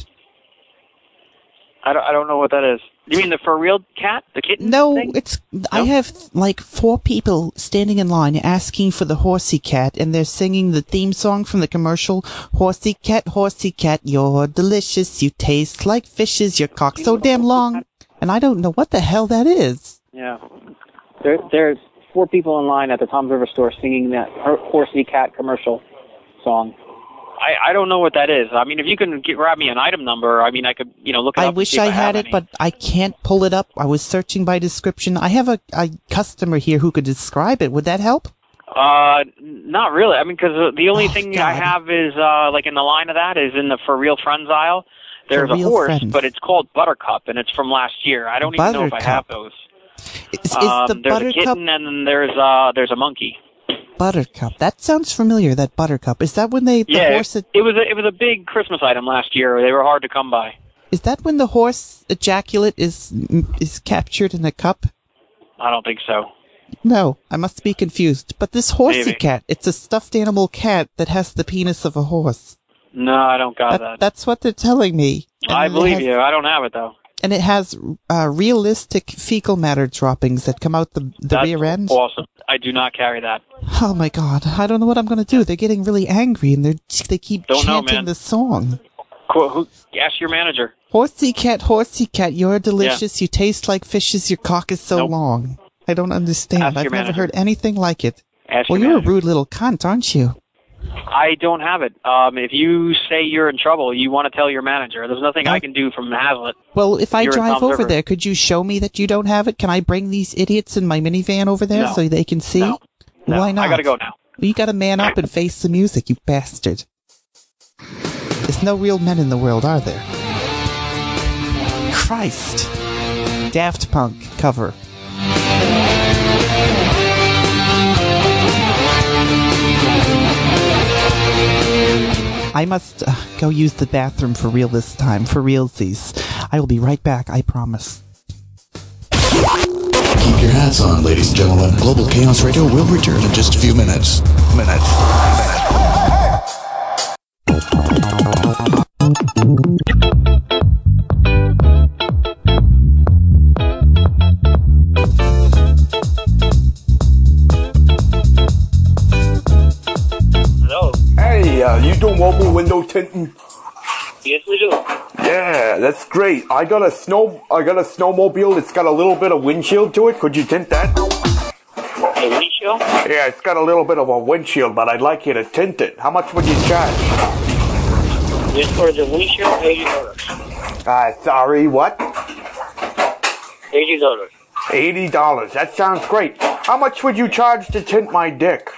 I don't know what that is. You mean the for real cat? The kitten? No, thing? I have like 4 people standing in line asking for the Horsey Cat, and they're singing the theme song from the commercial. Horsey cat, you're delicious. You taste like fishes. Your cock's so damn long. And I don't know what the hell that is. Yeah. There's 4 people in line at the Tom's River store singing that Horsey Cat commercial song. I don't know what that is. I mean, if you can grab me an item number, I mean, I could, look it up. I wish I had it, but I can't pull it up. I was searching by description. I have a customer here who could describe it. Would that help? Not really. I mean, because the only thing I have is, like in the line of that is in the For Real Friends aisle. There's a horse, but it's called Buttercup, and it's from last year. I don't even know if I have those. Is the there's Buttercup... a kitten, and then there's a monkey. Buttercup. That sounds familiar, that Buttercup. Is that when the horse... it was a big Christmas item last year. They were hard to come by. Is that when the horse ejaculate is captured in a cup? I don't think so. No, I must be confused. But this horsey cat, it's a stuffed animal cat that has the penis of a horse. No, I don't got that. That's what they're telling me. I believe you. I don't have it, though. And it has realistic fecal matter droppings that come out the rear end. Awesome. I do not carry that. Oh my God! I don't know what I'm going to do. They're getting really angry and they keep chanting the song. Cool. Ask your manager. Horsey cat, you're delicious. Yeah. You taste like fishes. Your cock is so long. I don't understand. I've never heard anything like it. Well, you're a rude little cunt, aren't you? I don't have it. If you say you're in trouble, you want to tell your manager. There's nothing I can do from Hazlitt. Well, if I drive over there, could you show me that you don't have it? Can I bring these idiots in my minivan over there so they can see? No. Why not? I gotta go now. Well, you gotta man up and face the music, you bastard. There's no real men in the world, are there? Christ. Daft Punk cover. I must go use the bathroom for real this time, for realsies. I will be right back, I promise. Keep your hats on, ladies and gentlemen. Global Chaos Radio will return in just a few minutes. Hello. Hey, you do mobile window tinting? Yes, we do. Yeah, that's great. I got a snowmobile. It's got a little bit of windshield to it. Could you tint that? A windshield? Yeah, it's got a little bit of a windshield, but I'd like you to tint it. How much would you charge? Just for the windshield, $80. Sorry, what? $80. $80. That sounds great. How much would you charge to tint my dick?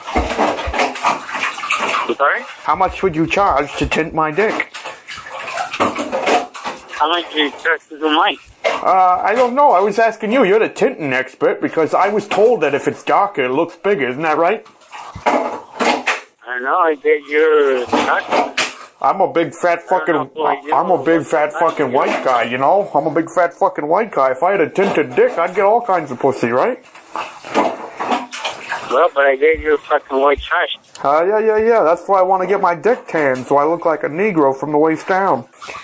Sorry? How much would you charge to tint my dick? How much do you charge to do mine? I don't know. I was asking you. You're the tinting expert because I was told that if it's darker, it looks bigger. Isn't that right? I know. I bet you're darker. I'm a big fat fucking white guy, you know? I'm a big fat fucking white guy. If I had a tinted dick, I'd get all kinds of pussy, right? Well, but I bet you're fucking white trash. Yeah. That's why I want to get my dick tanned so I look like a Negro from the waist down.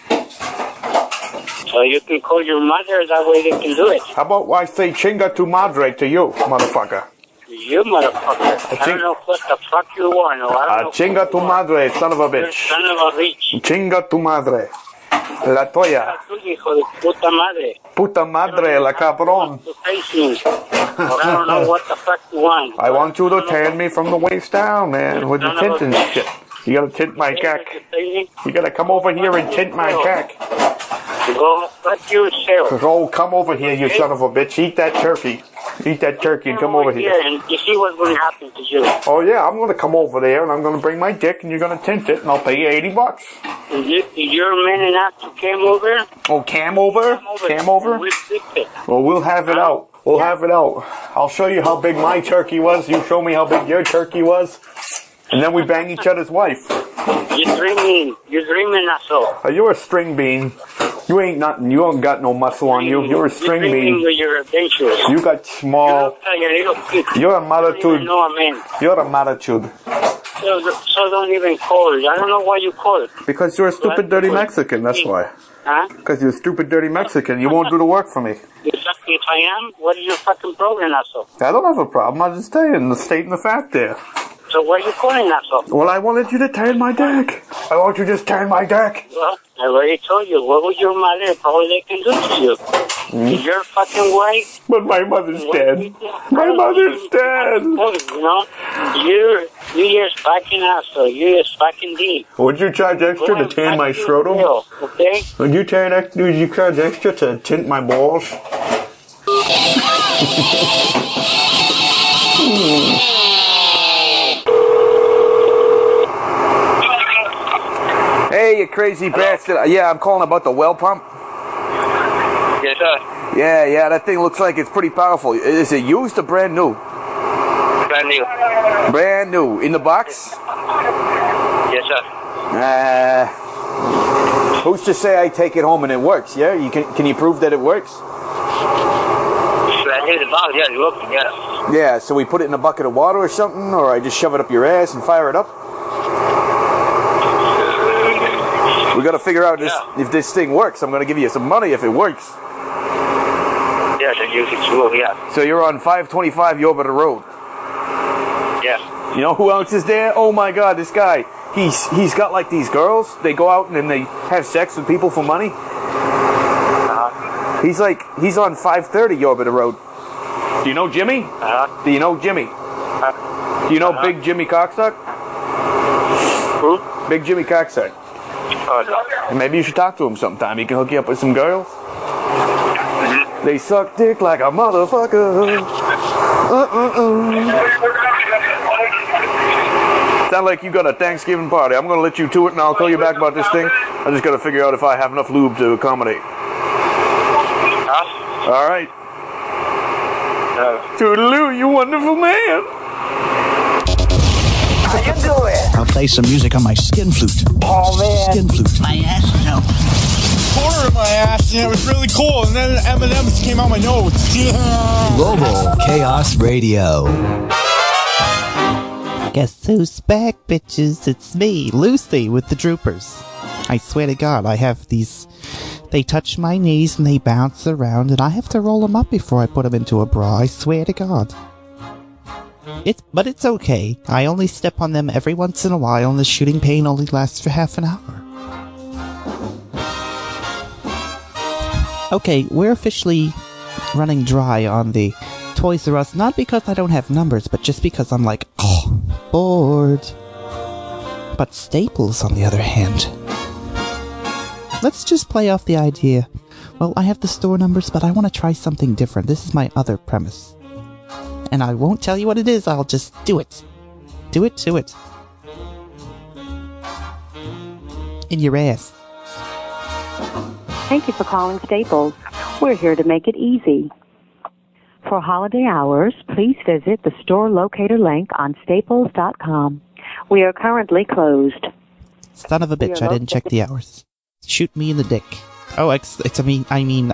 So you can call your mother, that way they can do it. How about I say chinga tu madre to you, motherfucker? You motherfucker. I don't know what the fuck you want. Chinga tu madre, son of a bitch. Son of a bitch. Chinga tu madre. La toya. Hijo de puta madre. Puta madre, la cabrón. I don't know what the fuck you want. I want you to tan me from the waist down, man, with the tint and shit. You gotta tint my cack. You gotta come over here and tint my cack. Go fuck yourself. Oh, come over here, you son of a bitch. Eat that turkey. Eat that turkey and come over here. And you see what's going to happen to you. Oh, yeah, I'm going to come over there and I'm going to bring my dick and you're going to tint it and I'll pay you $80. You're man enough to come over? Oh, cam over? Cam over? Well, we'll have it out. We'll have it out. I'll show you how big my turkey was. You show me how big your turkey was. And then we bang each other's wife. You're dreaming, asshole. You're a string bean. You ain't nothing. You ain't got no muscle on you. You're a string bean. You're adventurous. You got small. You're a magnitude. You're a magnitude. So don't even call it. I don't know why you call it. Because you're a stupid, dirty Mexican. That's why. Huh? Because you're a stupid, dirty Mexican. You won't do the work for me. If I am, what is your fucking problem, asshole? I don't have a problem. I'm just stating the fact there. So why are you calling, asshole? Well, I wanted you to tan my dick. I want you to just tan my dick. Well, I already told you. What would your mother probably can do to you? You're fucking white. But my mother's dead. My mother's dead. You know, you're You're just fucking asshole. You're just fucking deep. Would you charge extra to tan my scrotum? Okay? Would you charge extra to tint my balls? Hey, you crazy bastard. Yeah, I'm calling about the well pump. Yes, sir. Yeah, that thing looks like it's pretty powerful. Is it used or brand new? Brand new. Brand new. In the box? Yes, sir. Who's to say I take it home and it works, yeah? Can you prove that it works? Brand new in the box, yeah, it's working, yeah. Yeah, so we put it in a bucket of water or something, or I just shove it up your ass and fire it up? We gotta figure out if this thing works. I'm gonna give you some money if it works. Yes, I use it too, yeah. So you're on 525 Yorba Road. Yeah. You know who else is there? Oh my God, this guy. He's got like these girls. They go out and then they have sex with people for money. He's on 530 Yorba Road. Do you know Jimmy? Do you know Jimmy? Do you know Big Jimmy Cocksuck? Who? Big Jimmy Cocksuck. No. Maybe you should talk to him sometime. He can hook you up with some girls. They suck dick like a motherfucker. Sound like you got a Thanksgiving party. I'm gonna let you to it and I'll call you back about this thing. I just gotta figure out if I have enough lube to accommodate. All right. Toodaloo, you wonderful man. How you doing? I'll play some music on my skin flute. Oh, man. Skin flute. My ass is out. Corner in my ass, and it was really cool. And then M&M's came out my nose. Yeah. Global Chaos Radio. Guess who's back, bitches? It's me, Lucy, with the Droopers. I swear to God, I have these... They touch my knees and they bounce around, and I have to roll them up before I put them into a bra. I swear to God. But it's okay. I only step on them every once in a while, and the shooting pain only lasts for half an hour. Okay, we're officially running dry on the Toys R Us, not because I don't have numbers, but just because I'm like, bored. But Staples, on the other hand. Let's just play off the idea. Well, I have the store numbers, but I want to try something different. This is my other premise. And I won't tell you what it is, I'll just do it. Do it to it. In your ass. Thank you for calling Staples. We're here to make it easy. For holiday hours, please visit the store locator link on staples.com. We are currently closed. Son of a bitch, I didn't check the hours. Shoot me in the dick. Oh, I don't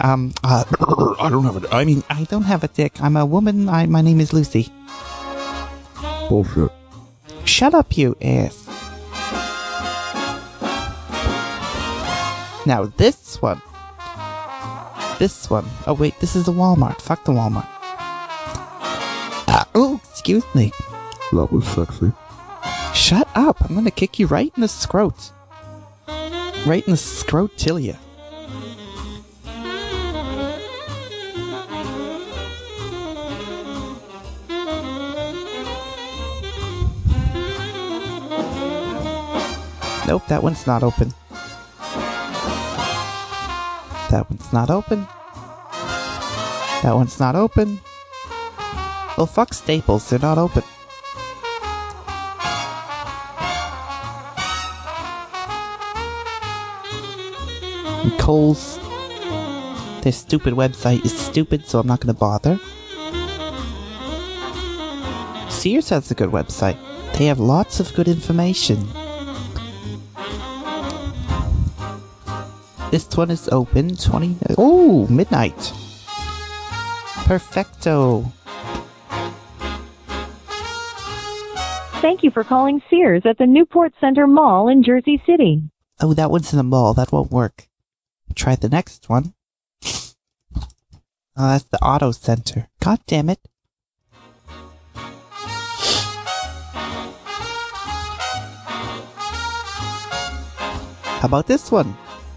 have a dick. I'm a woman. My name is Lucy. Bullshit. Shut up, you ass. Now this one. Oh wait, this is the Walmart. Fuck the Walmart. Oh, excuse me. That was sexy. Shut up. I'm gonna kick you right in the scrot. Right in the scrotilia. Nope, that one's not open. That one's not open. That one's not open. Well, fuck Staples, they're not open. And Kohl's, their stupid website is stupid, so I'm not gonna bother. Sears has a good website. They have lots of good information. This one is open, midnight. Perfecto. Thank you for calling Sears at the Newport Center Mall in Jersey City. Oh, that one's in the mall. That won't work. Try the next one. Oh, that's the Auto Center. God damn it. How about this one?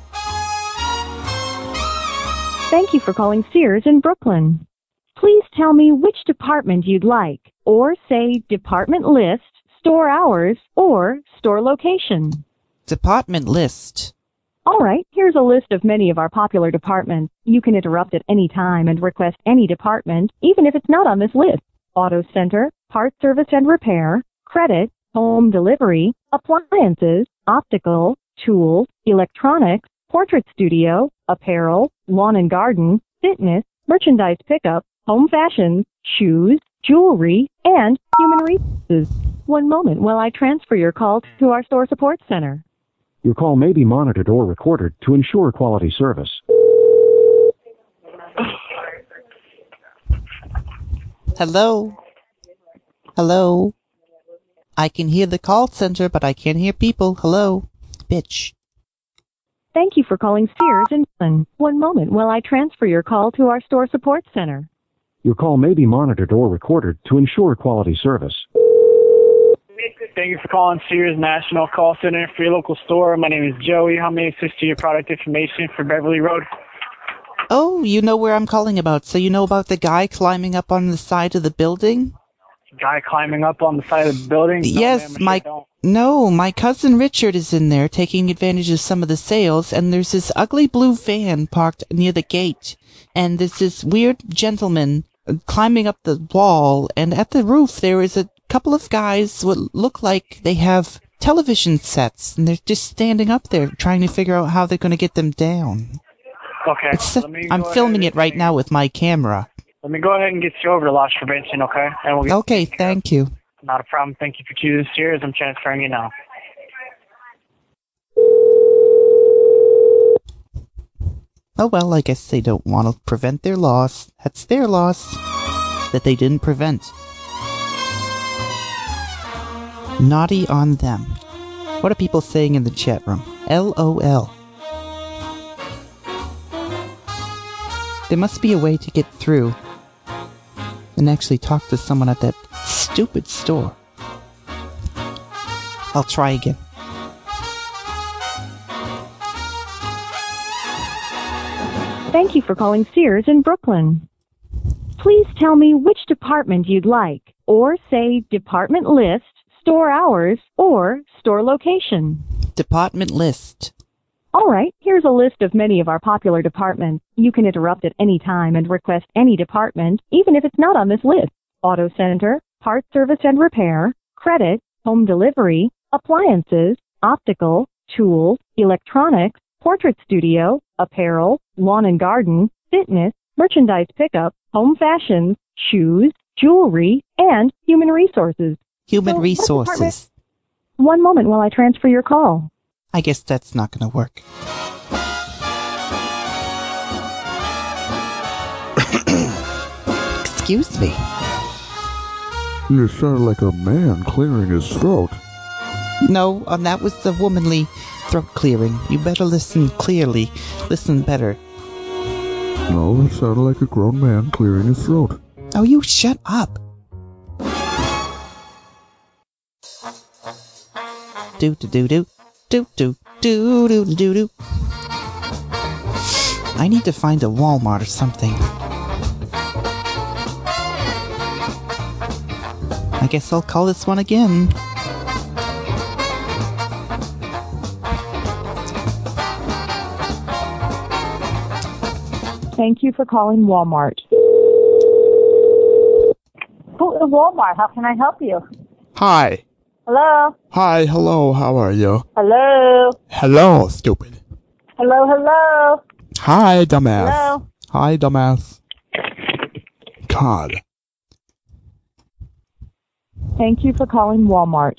Thank you for calling Sears in Brooklyn. Please tell me which department you'd like, or say department list store hours, or store location. Department list. All right, here's a list of many of our popular departments. You can interrupt at any time and request any department, even if it's not on this list. Auto center, parts service and repair, credit, home delivery, appliances, optical, tools, electronics, portrait studio, apparel, lawn and garden, fitness, merchandise pickup, home fashions, shoes, jewelry, and human resources. One moment while I transfer your call to our store support center. Your call may be monitored or recorded to ensure quality service. Hello? Hello? I can hear the call center, but I can't hear people. Hello? Bitch. Thank you for calling Sears and Son. One moment while I transfer your call to our store support center. Your call may be monitored or recorded to ensure quality service. Thank you for calling Sears National Call Center for your local store. My name is Joey. How may I assist you? Your product information for Beverly Road. Oh, you know where I'm calling about. So you know about the guy climbing up on the side of the building? Guy climbing up on the side of the building? Yes, my cousin Richard is in there taking advantage of some of the sales, and there's this ugly blue van parked near the gate, and there's this weird gentleman climbing up the wall, and at the roof there is a couple of guys what look like they have television sets, and they're just standing up there trying to figure out how they're going to get them down. Okay. I'm filming it right now with my camera. Let me go ahead and get you over to loss prevention, okay? And we'll Okay, thank you. Not a problem. Thank you for choosing Sears. I'm transferring you now. Oh well, I guess they don't want to prevent their loss. That's their loss that they didn't prevent. Naughty on them. What are people saying in the chat room? LOL. There must be a way to get through and actually talk to someone at that stupid store. I'll try again. Thank you for calling Sears in Brooklyn. Please tell me which department you'd like, or say department list, store hours, or store location. Department list. All right, here's a list of many of our popular departments. You can interrupt at any time and request any department, even if it's not on this list. Auto center, parts service and repair, credit, home delivery, appliances, optical, tools, electronics, portrait studio, apparel, lawn and garden, fitness, merchandise pickup, home fashions, shoes, jewelry, and human resources. Human resources. One moment while I transfer your call. I guess that's not going to work. Excuse me. You sound like a man clearing his throat. No, that was the womanly throat clearing. You better listen clearly. Listen better. No, it sounded like a grown man clearing his throat. Oh, you shut up. Do-do-do-do. Do-do-do-do-do-do. I need to find a Walmart or something. I guess I'll call this one again. Thank you for calling Walmart. Walmart, how can I help you? Hi. Hello? Hi, hello, how are you? Hello? Hello, stupid. Hello, hello? Hi, dumbass. Hello? Hi, dumbass. God. Thank you for calling Walmart.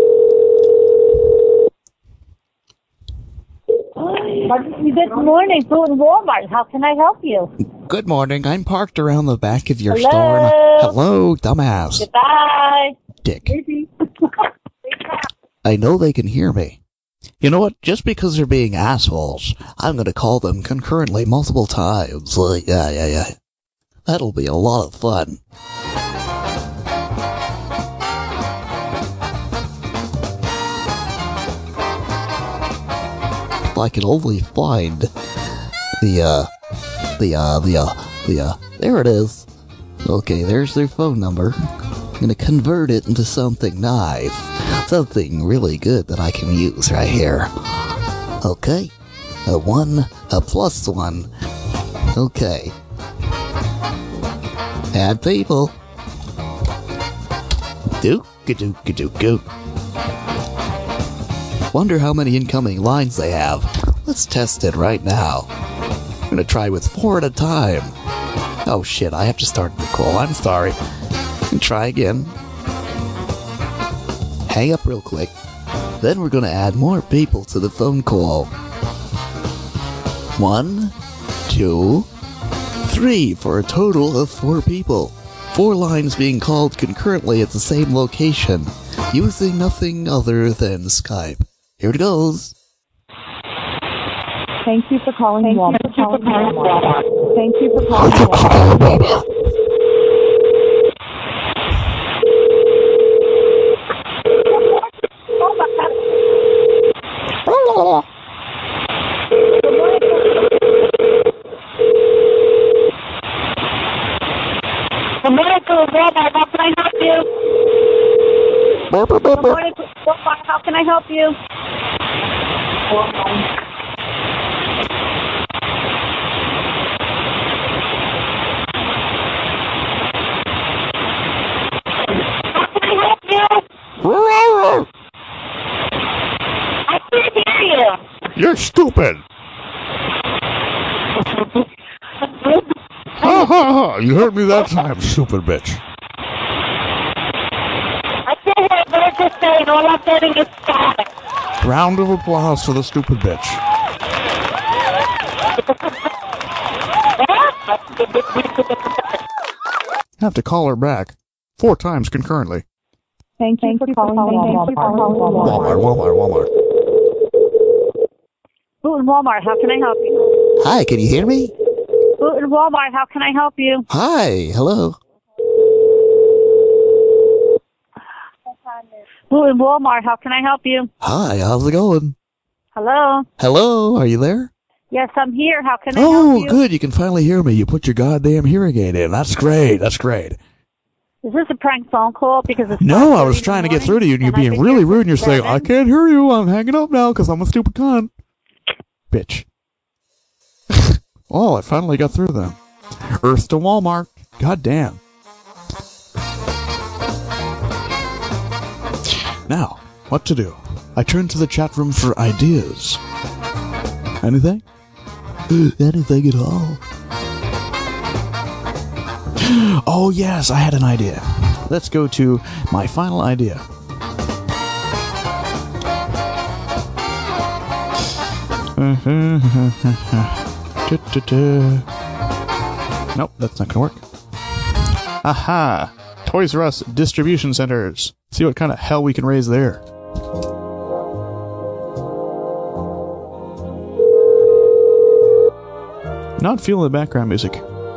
Good morning, food and Walmart. How can I help you? Good morning. I'm parked around the back of your Hello? store. Hello, dumbass. Goodbye. Dick. I know they can hear me. You know what? Just because they're being assholes, I'm going to call them concurrently multiple times. Like, yeah. That'll be a lot of fun. If I could only find there it is. Okay, there's their phone number. I'm gonna convert it into something nice. Something really good that I can use right here. Okay. A 1, a +1. Okay. Add people. Dook-a-dook-a-dook-a. Wonder how many incoming lines they have. Let's test it right now. I'm gonna try with 4 at a time. Oh shit, I have to start the call. I'm sorry. Try again. Hang up real quick. Then we're gonna add more people to the phone call. 1, 2, 3 for a total of 4 people. 4 lines being called concurrently at the same location, using nothing other than Skype. Here it goes. Thank you for calling Walmart. Thank you for calling Walmart. How can I help you? Good morning, Walmart. How can I help you? I can't hear you. You're stupid. Ha ha ha! You heard me that time, stupid bitch. I can't hear what I just said. All I'm getting is static. Round of applause for the stupid bitch. I have to call her back 4 times concurrently. Thank you for calling Walmart. Walmart. Boot and Walmart, how can I help you? Hi, can you hear me? Boot and Walmart, how can I help you? Hi, hello. Boot and Walmart, how can I help you? Hi, how's it going? Hello? Hello, are you there? Yes, I'm here. How can I help you? Oh, good, you can finally hear me. You put your goddamn hearing aid in. That's great, that's great. Is this a prank phone call? Because it's No, I was trying to get through to you, and you're being really rude, and you're saying, I can't hear you, I'm hanging up now because I'm a stupid cunt. Bitch. Oh, I finally got through them. Earth to Walmart. God damn. Now, what to do? I turn to the chat room for ideas. Anything? Anything at all? Oh, yes, I had an idea. Let's go to my final idea. Nope, that's not gonna work. Aha! Toys R Us distribution centers. See what kind of hell we can raise there. Not feeling the background music.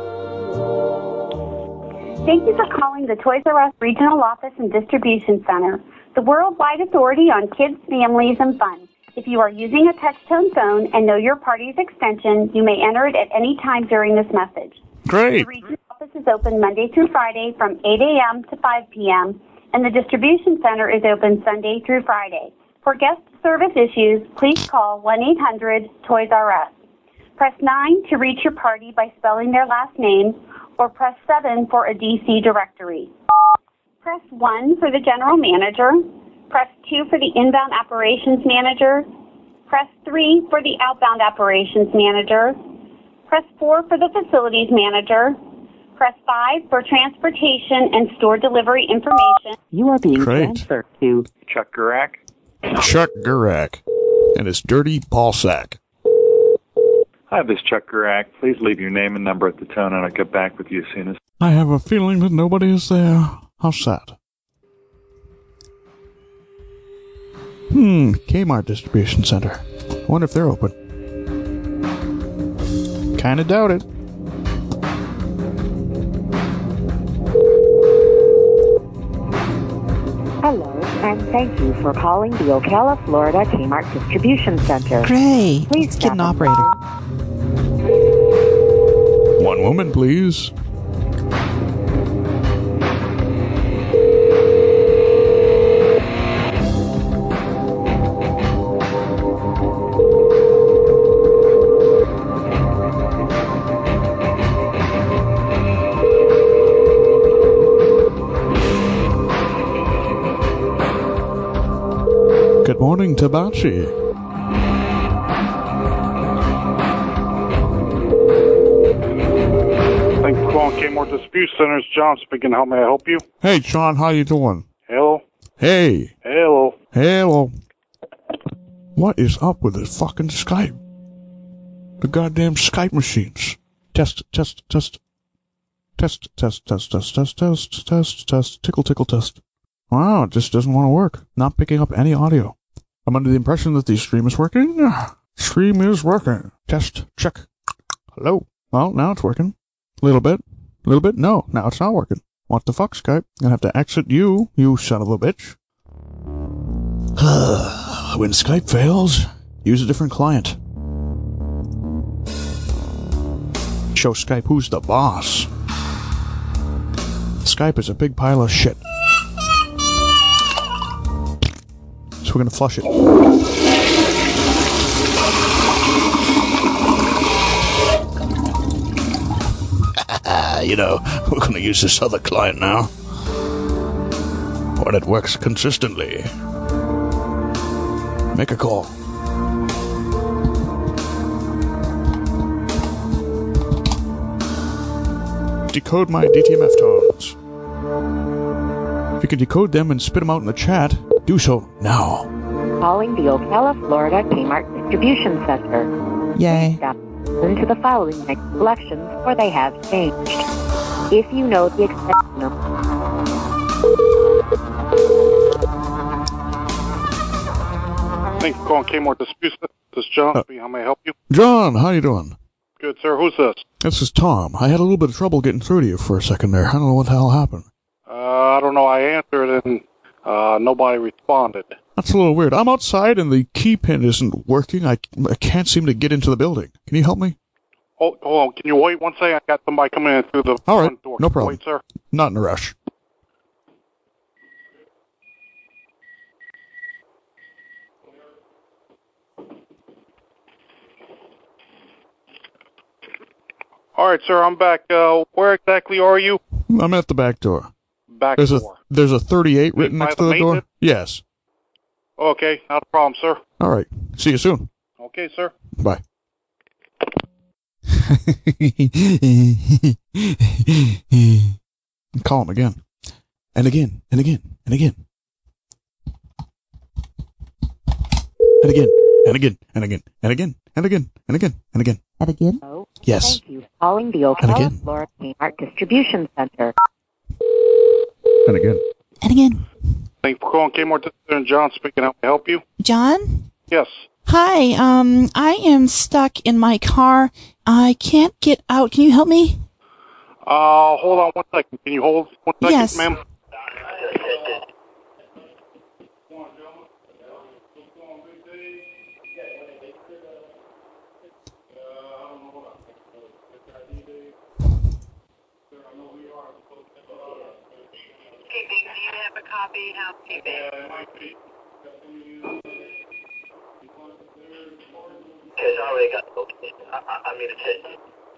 Thank you for calling the Toys R Us Regional Office and Distribution Center, the worldwide authority on kids, families, and fun. If you are using a touch-tone phone and know your party's extension, you may enter it at any time during this message. Great. The regional office is open Monday through Friday from 8 a.m. to 5 p.m., and the distribution center is open Sunday through Friday. For guest service issues, please call 1-800-TOYS-R-US. Press 9 to reach your party by spelling their last name, or press 7 for a DC directory. Press 1 for the general manager. Press 2 for the inbound operations manager. Press 3 for the outbound operations manager. Press 4 for the facilities manager. Press 5 for transportation and store delivery information. You are being transferred to Chuck Gurak. Chuck Gurak and his dirty ball sack. Hi, this is Chuck Gurak. Please leave your name and number at the tone, and I'll get back with you as soon as... I have a feeling that nobody is there. How sad. Kmart Distribution Center. I wonder if they're open. Kinda doubt it. Hello, and thank you for calling the Ocala, Florida Kmart Distribution Center. Great. Please Let's get an operator. One moment, please. morning, Tabachi. Thanks for calling Kmart Distribution Center. It's John speaking. How may I help you? Hey, John, how you doing? Hello? Hey. Hello? Hello. What is up with this fucking Skype? The goddamn Skype machines. Test. Test, tickle, test. Wow, it just doesn't want to work. Not picking up any audio. I'm under the impression that the stream is working. Stream is working. Test, check. Hello. Well, now it's working. Little bit. No, now it's not working. What the fuck, Skype? Gonna have to exit you son of a bitch. When Skype fails, use a different client. Show Skype who's the boss. Skype is a big pile of shit. So we're gonna flush it. We're gonna use this other client now. When it works consistently. Make a call. Decode my DTMF tones. If you can decode them and spit them out in the chat, do so now. Calling the Ocala, Florida Kmart Distribution Center. Yay. Into the following next selections, or they have changed. If you know the extension number. Thanks for calling Kmart Distribution Center. This is John speaking. How may I help you? John, how you doing? Good, sir. Who's this? This is Tom. I had a little bit of trouble getting through to you for a second there. I don't know what the hell happened. I don't know. I answered and nobody responded. That's a little weird. I'm outside and the key pin isn't working. I can't seem to get into the building. Can you help me? Hold on. Can you wait one second? I got somebody coming in through the front door. No problem. Wait, sir. Not in a rush. All right, sir. I'm back. Where exactly are you? I'm at the back door. Back door. There's a 38 written next to the door? Yes. Okay, not a problem, sir. All right. See you soon. Okay, sir. Bye. Call him again. And again. And again. And again. And again. And again. And again. And again. And again. And again. And again. And again? Yes. Thank you. Calling the Ocala, Florida Kmart Distribution Center. And again. And again. Thanks for calling Kmart. And John speaking. How may I help you? John? Yes. Hi, I am stuck in my car. I can't get out. Can you help me? Hold on one second. Can you hold 1 second, yes. ma'am? Copy housekeeping. Yes, I already got the location. I made a check. Okay.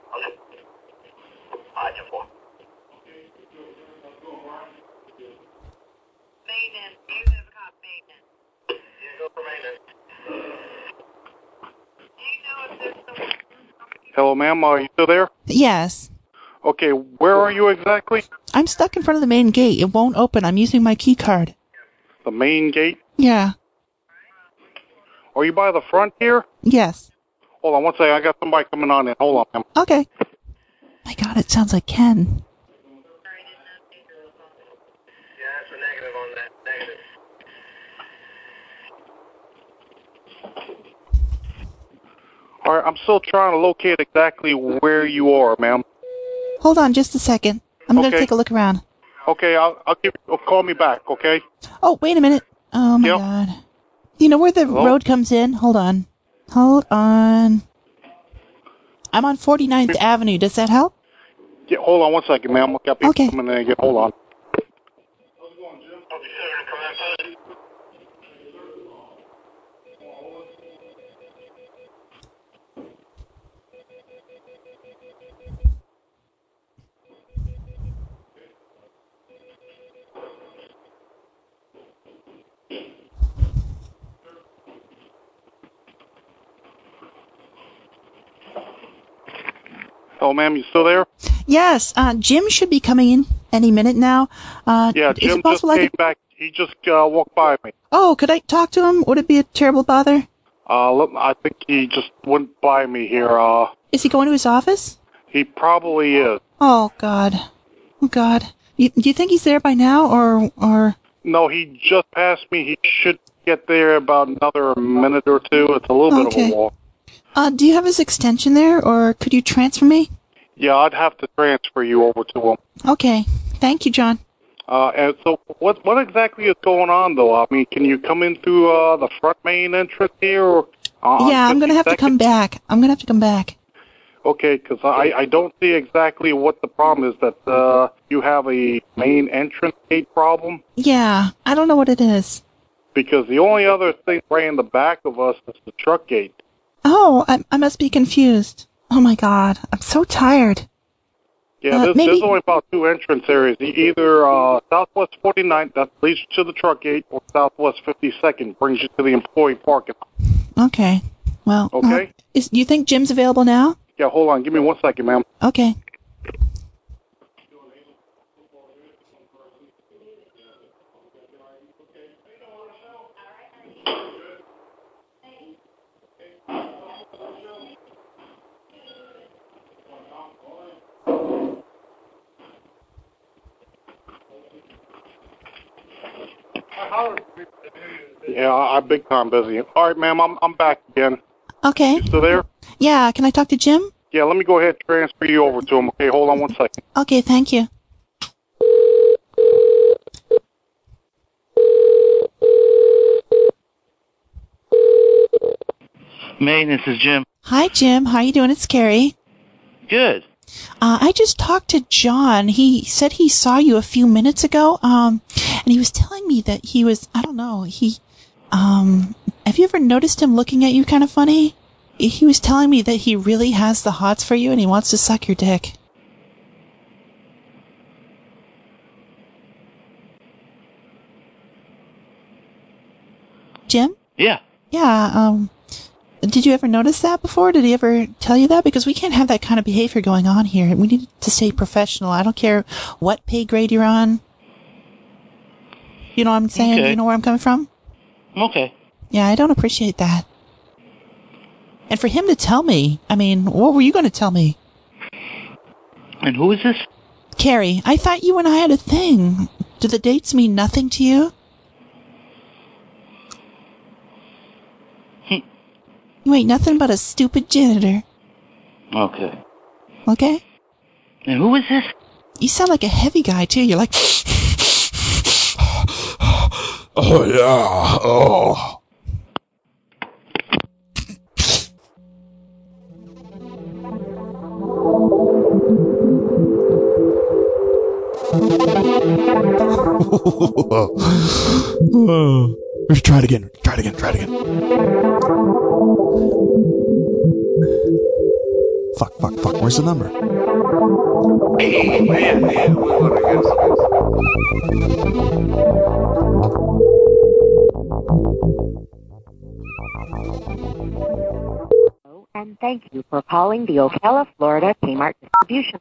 All right, 10-4. Maintenance. Do you have a copy maintenance? Yeah, go for maintenance. Do you know if there's someone... Hello, ma'am. Are you still there? Yes. Okay, where are you exactly? I'm stuck in front of the main gate. It won't open. I'm using my key card. The main gate? Yeah. Are you by the front here? Yes. Hold on one second. I got somebody coming on in. Hold on, ma'am. Okay. My God, it sounds like Ken. Yeah, that's a negative on that. Negative. All right, I'm still trying to locate exactly where you are, ma'am. Hold on just a second. I'm going to take a look around. Okay, I'll call me back, okay? Oh, wait a minute. Oh, my God. You know where the road comes in? Hold on. Hold on. I'm on 49th Avenue. Does that help? Yeah, hold on one second, ma'am. Got people coming in again. Hold on. Oh, ma'am, you still there? Yes, Jim should be coming in any minute now. Yeah, Jim just came back. He just walked by me. Oh, could I talk to him? Would it be a terrible bother? Look, I think he just went by me here. Is he going to his office? He probably is. Oh, God. Oh, God. Do you think he's there by now, or... No, he just passed me. He should get there about another minute or two. It's a little bit of a walk. Do you have his extension there, or could you transfer me? Yeah, I'd have to transfer you over to him. Okay. Thank you, John. And so what exactly is going on, though? I mean, can you come in through the front main entrance here? Or, yeah, I'm going to have to come back. Okay, because I don't see exactly what the problem is, that you have a main entrance gate problem. Yeah, I don't know what it is. Because the only other thing right in the back of us is the truck gate. Oh, I must be confused. Oh, my God. I'm so tired. Yeah, there's only about 2 entrance areas. Either Southwest 49th, that leads you to the truck gate, or Southwest 52nd brings you to the employee parking lot. Okay. Well, okay. Do you think Jim's available now? Yeah, hold on. Give me 1 second, ma'am. Okay. Yeah, I'm big time busy. All right, ma'am, I'm back again. Okay. You still there? Yeah, can I talk to Jim? Yeah, let me go ahead and transfer you over to him. Okay, hold on 1 second. Okay, thank you. Maine, this is Jim. Hi, Jim. How you doing? It's Carrie. Good. I just talked to John. He said he saw you a few minutes ago, and he was telling me that he was, I don't know, have you ever noticed him looking at you kind of funny? He was telling me that he really has the hots for you and he wants to suck your dick. Jim? Yeah. Yeah, did you ever notice that before? Did he ever tell you that? Because we can't have that kind of behavior going on here. We need to stay professional. I don't care what pay grade you're on. You know what I'm saying? Okay. You know where I'm coming from? Okay. Yeah, I don't appreciate that. And for him to tell me, I mean, what were you going to tell me? And who is this? Carrie, I thought you and I had a thing. Do the dates mean nothing to you? You ain't nothing but a stupid janitor. Okay. Okay? And who is this? You sound like a heavy guy, too. You're like... Oh, yeah. Oh. Let's try it again. Try it again. Fuck. Where's the number? Hey, man. And thank you for calling the Ocala, Florida Kmart Distribution.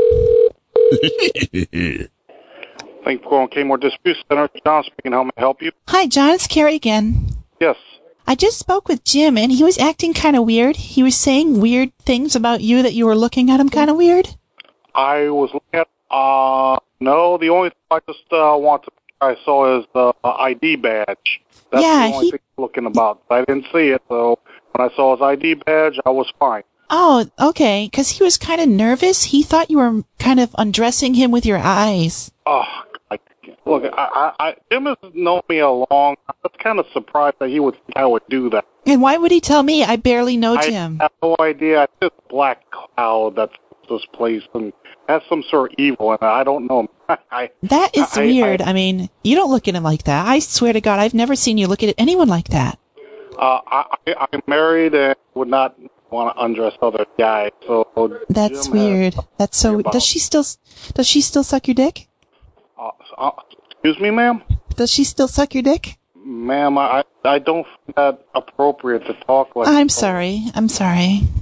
Thank you for calling Kmart Distribution Center. John speaking. How may I help you? Hi, John. It's Carrie again. Yes. I just spoke with Jim, and he was acting kind of weird. He was saying weird things about you that you were looking at him kind of weird. I was looking at, no, the only thing I just I saw is the ID badge. That's the only thing I'm looking about. I didn't see it, so when I saw his ID badge, I was fine. Oh, okay, because he was kind of nervous. He thought you were kind of undressing him with your eyes. Oh, look, Jim has known me a long. I was kind of surprised that he would think I would do that. And why would he tell me? I barely know Jim. I have no idea. It's this black cloud that's this place and has some sort of evil in it. I don't know. That is weird. I mean, you don't look at him like that. I swear to God, I've never seen you look at anyone like that. I'm married and would not want to undress other guys. So that's Jim weird. That's so. Does she still suck your dick? Excuse me, ma'am? Does she still suck your dick? Ma'am, I don't find that appropriate to talk like I'm sorry.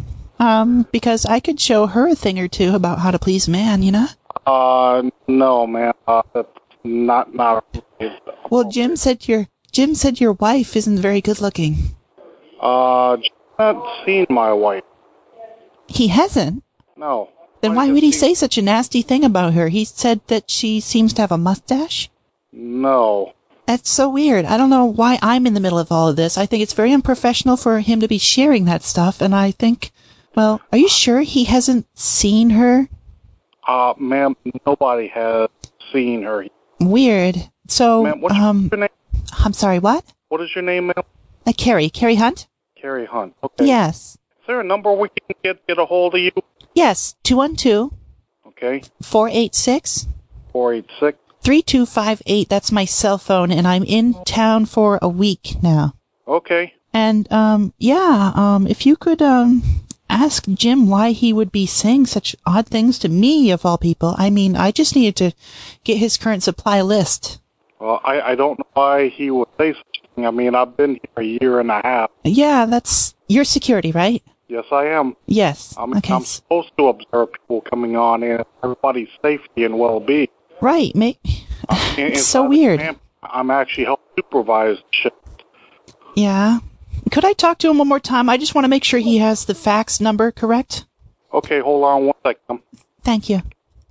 Because I could show her a thing or two about how to please a man, you know? No, man. That's not. Well, Jim said your wife isn't very good looking. Jim hasn't seen my wife. He hasn't? No. Then why would he say such a nasty thing about her? He said that she seems to have a mustache? No. That's so weird. I don't know why I'm in the middle of all of this. I think it's very unprofessional for him to be sharing that stuff, and I think, well, are you sure he hasn't seen her? Ma'am, nobody has seen her. Weird. So, ma'am, what's your name? I'm sorry, what? What is your name, ma'am? Carrie Hunt? Carrie Hunt, okay. Yes. Is there a number we can get a hold of you? Yes, 212. Okay. 486. 486. 3258. That's my cell phone, and I'm in town for a week now. Okay. And, if you could, ask Jim why he would be saying such odd things to me, of all people. I mean, I just needed to get his current supply list. Well, I don't know why he would say such a thing. I mean, I've been here a year and a half. Yeah, that's your security, right? Yes, I am. Yes. I'm supposed to observe people coming on and everybody's safety and well-being. Right, mate. It's so weird. I'm actually helping supervise the shift. Yeah. Could I talk to him one more time? I just want to make sure he has the fax number correct. Okay, hold on one second. Thank you.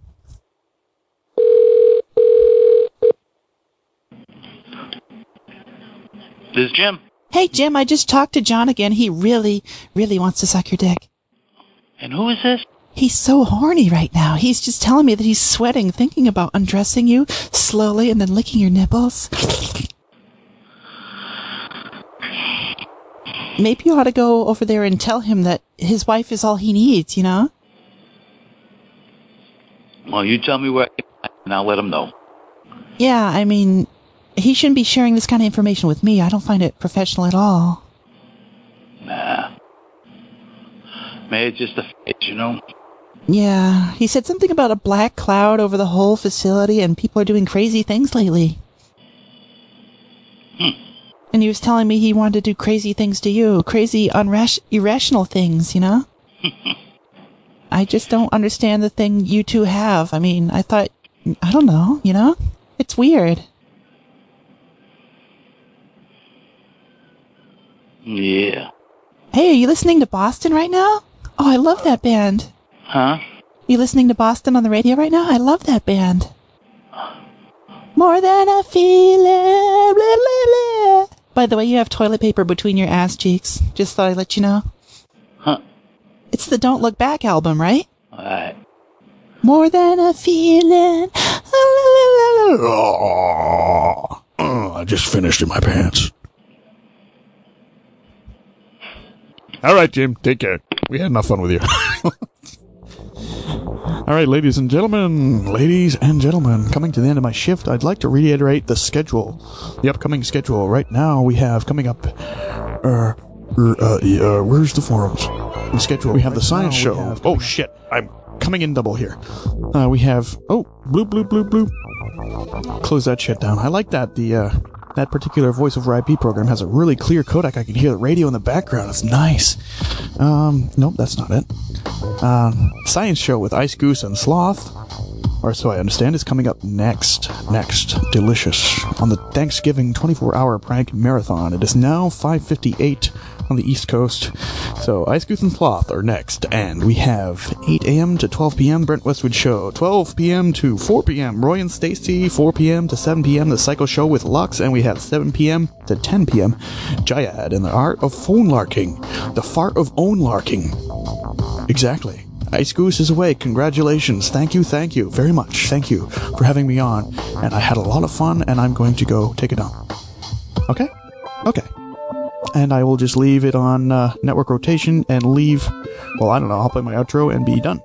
This is Jim. Hey, Jim, I just talked to John again. He really, really wants to suck your dick. And who is this? He's so horny right now. He's just telling me that he's sweating, thinking about undressing you slowly and then licking your nipples. Maybe you ought to go over there and tell him that his wife is all he needs, you know? Well, you tell me where, and I'll let him know. Yeah, I mean, he shouldn't be sharing this kind of information with me. I don't find it professional at all. Nah. Maybe it's just a phase, you know? Yeah, he said something about a black cloud over the whole facility and people are doing crazy things lately. And he was telling me he wanted to do crazy things to you. Crazy, irrational things, you know? I just don't understand the thing you two have. I mean, I don't know, you know? It's weird. Yeah. Hey, are you listening to Boston right now? Oh, I love that band. Huh? You listening to Boston on the radio right now? I love that band. More than a feeling. Blah, blah, blah. By the way, you have toilet paper between your ass cheeks. Just thought I'd let you know. Huh? It's the Don't Look Back album, right? Alright. More than a feeling. I just finished in my pants. All right, Jim, take care. We had enough fun with you. All right, ladies and gentlemen, coming to the end of my shift, I'd like to reiterate the schedule, the upcoming schedule. Right now, we have coming up, where's the forums? The schedule. We have the science show. Oh, shit. I'm coming in double here. We have, bloop, bloop, bloop, bloop. Close that shit down. I like that. That particular voice over IP program has a really clear codec. I can hear the radio in the background. It's nice. Nope, that's not it. Science show with Ice Goose and Sloth, or so I understand, is coming up next. Delicious. On the Thanksgiving 24-hour prank marathon. It is now 5:58 on the East Coast. So Ice Goose and Sloth are next. And we have 8 a.m. to 12 p.m. Brent Westwood Show. 12 p.m. to 4 p.m. Roy and Stacy. 4 p.m. to 7 p.m. The Psycho Show with Lux. And we have 7 p.m. to 10 p.m. Jayad and the Art of Phone Larking. The Fart of Own Larking. Exactly. Ice Goose is awake. Congratulations. Thank you very much. Thank you for having me on. And I had a lot of fun, and I'm going to go take it on. Okay? Okay. And I will just leave it on network rotation and leave... Well, I don't know. I'll play my outro and be done.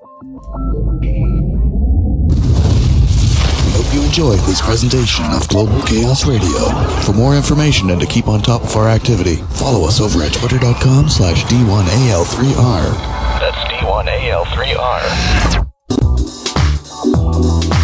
Hope you enjoyed this presentation of Global Chaos Radio. For more information and to keep on top of our activity, follow us over at twitter.com/D1AL3R. That's D1AL3R.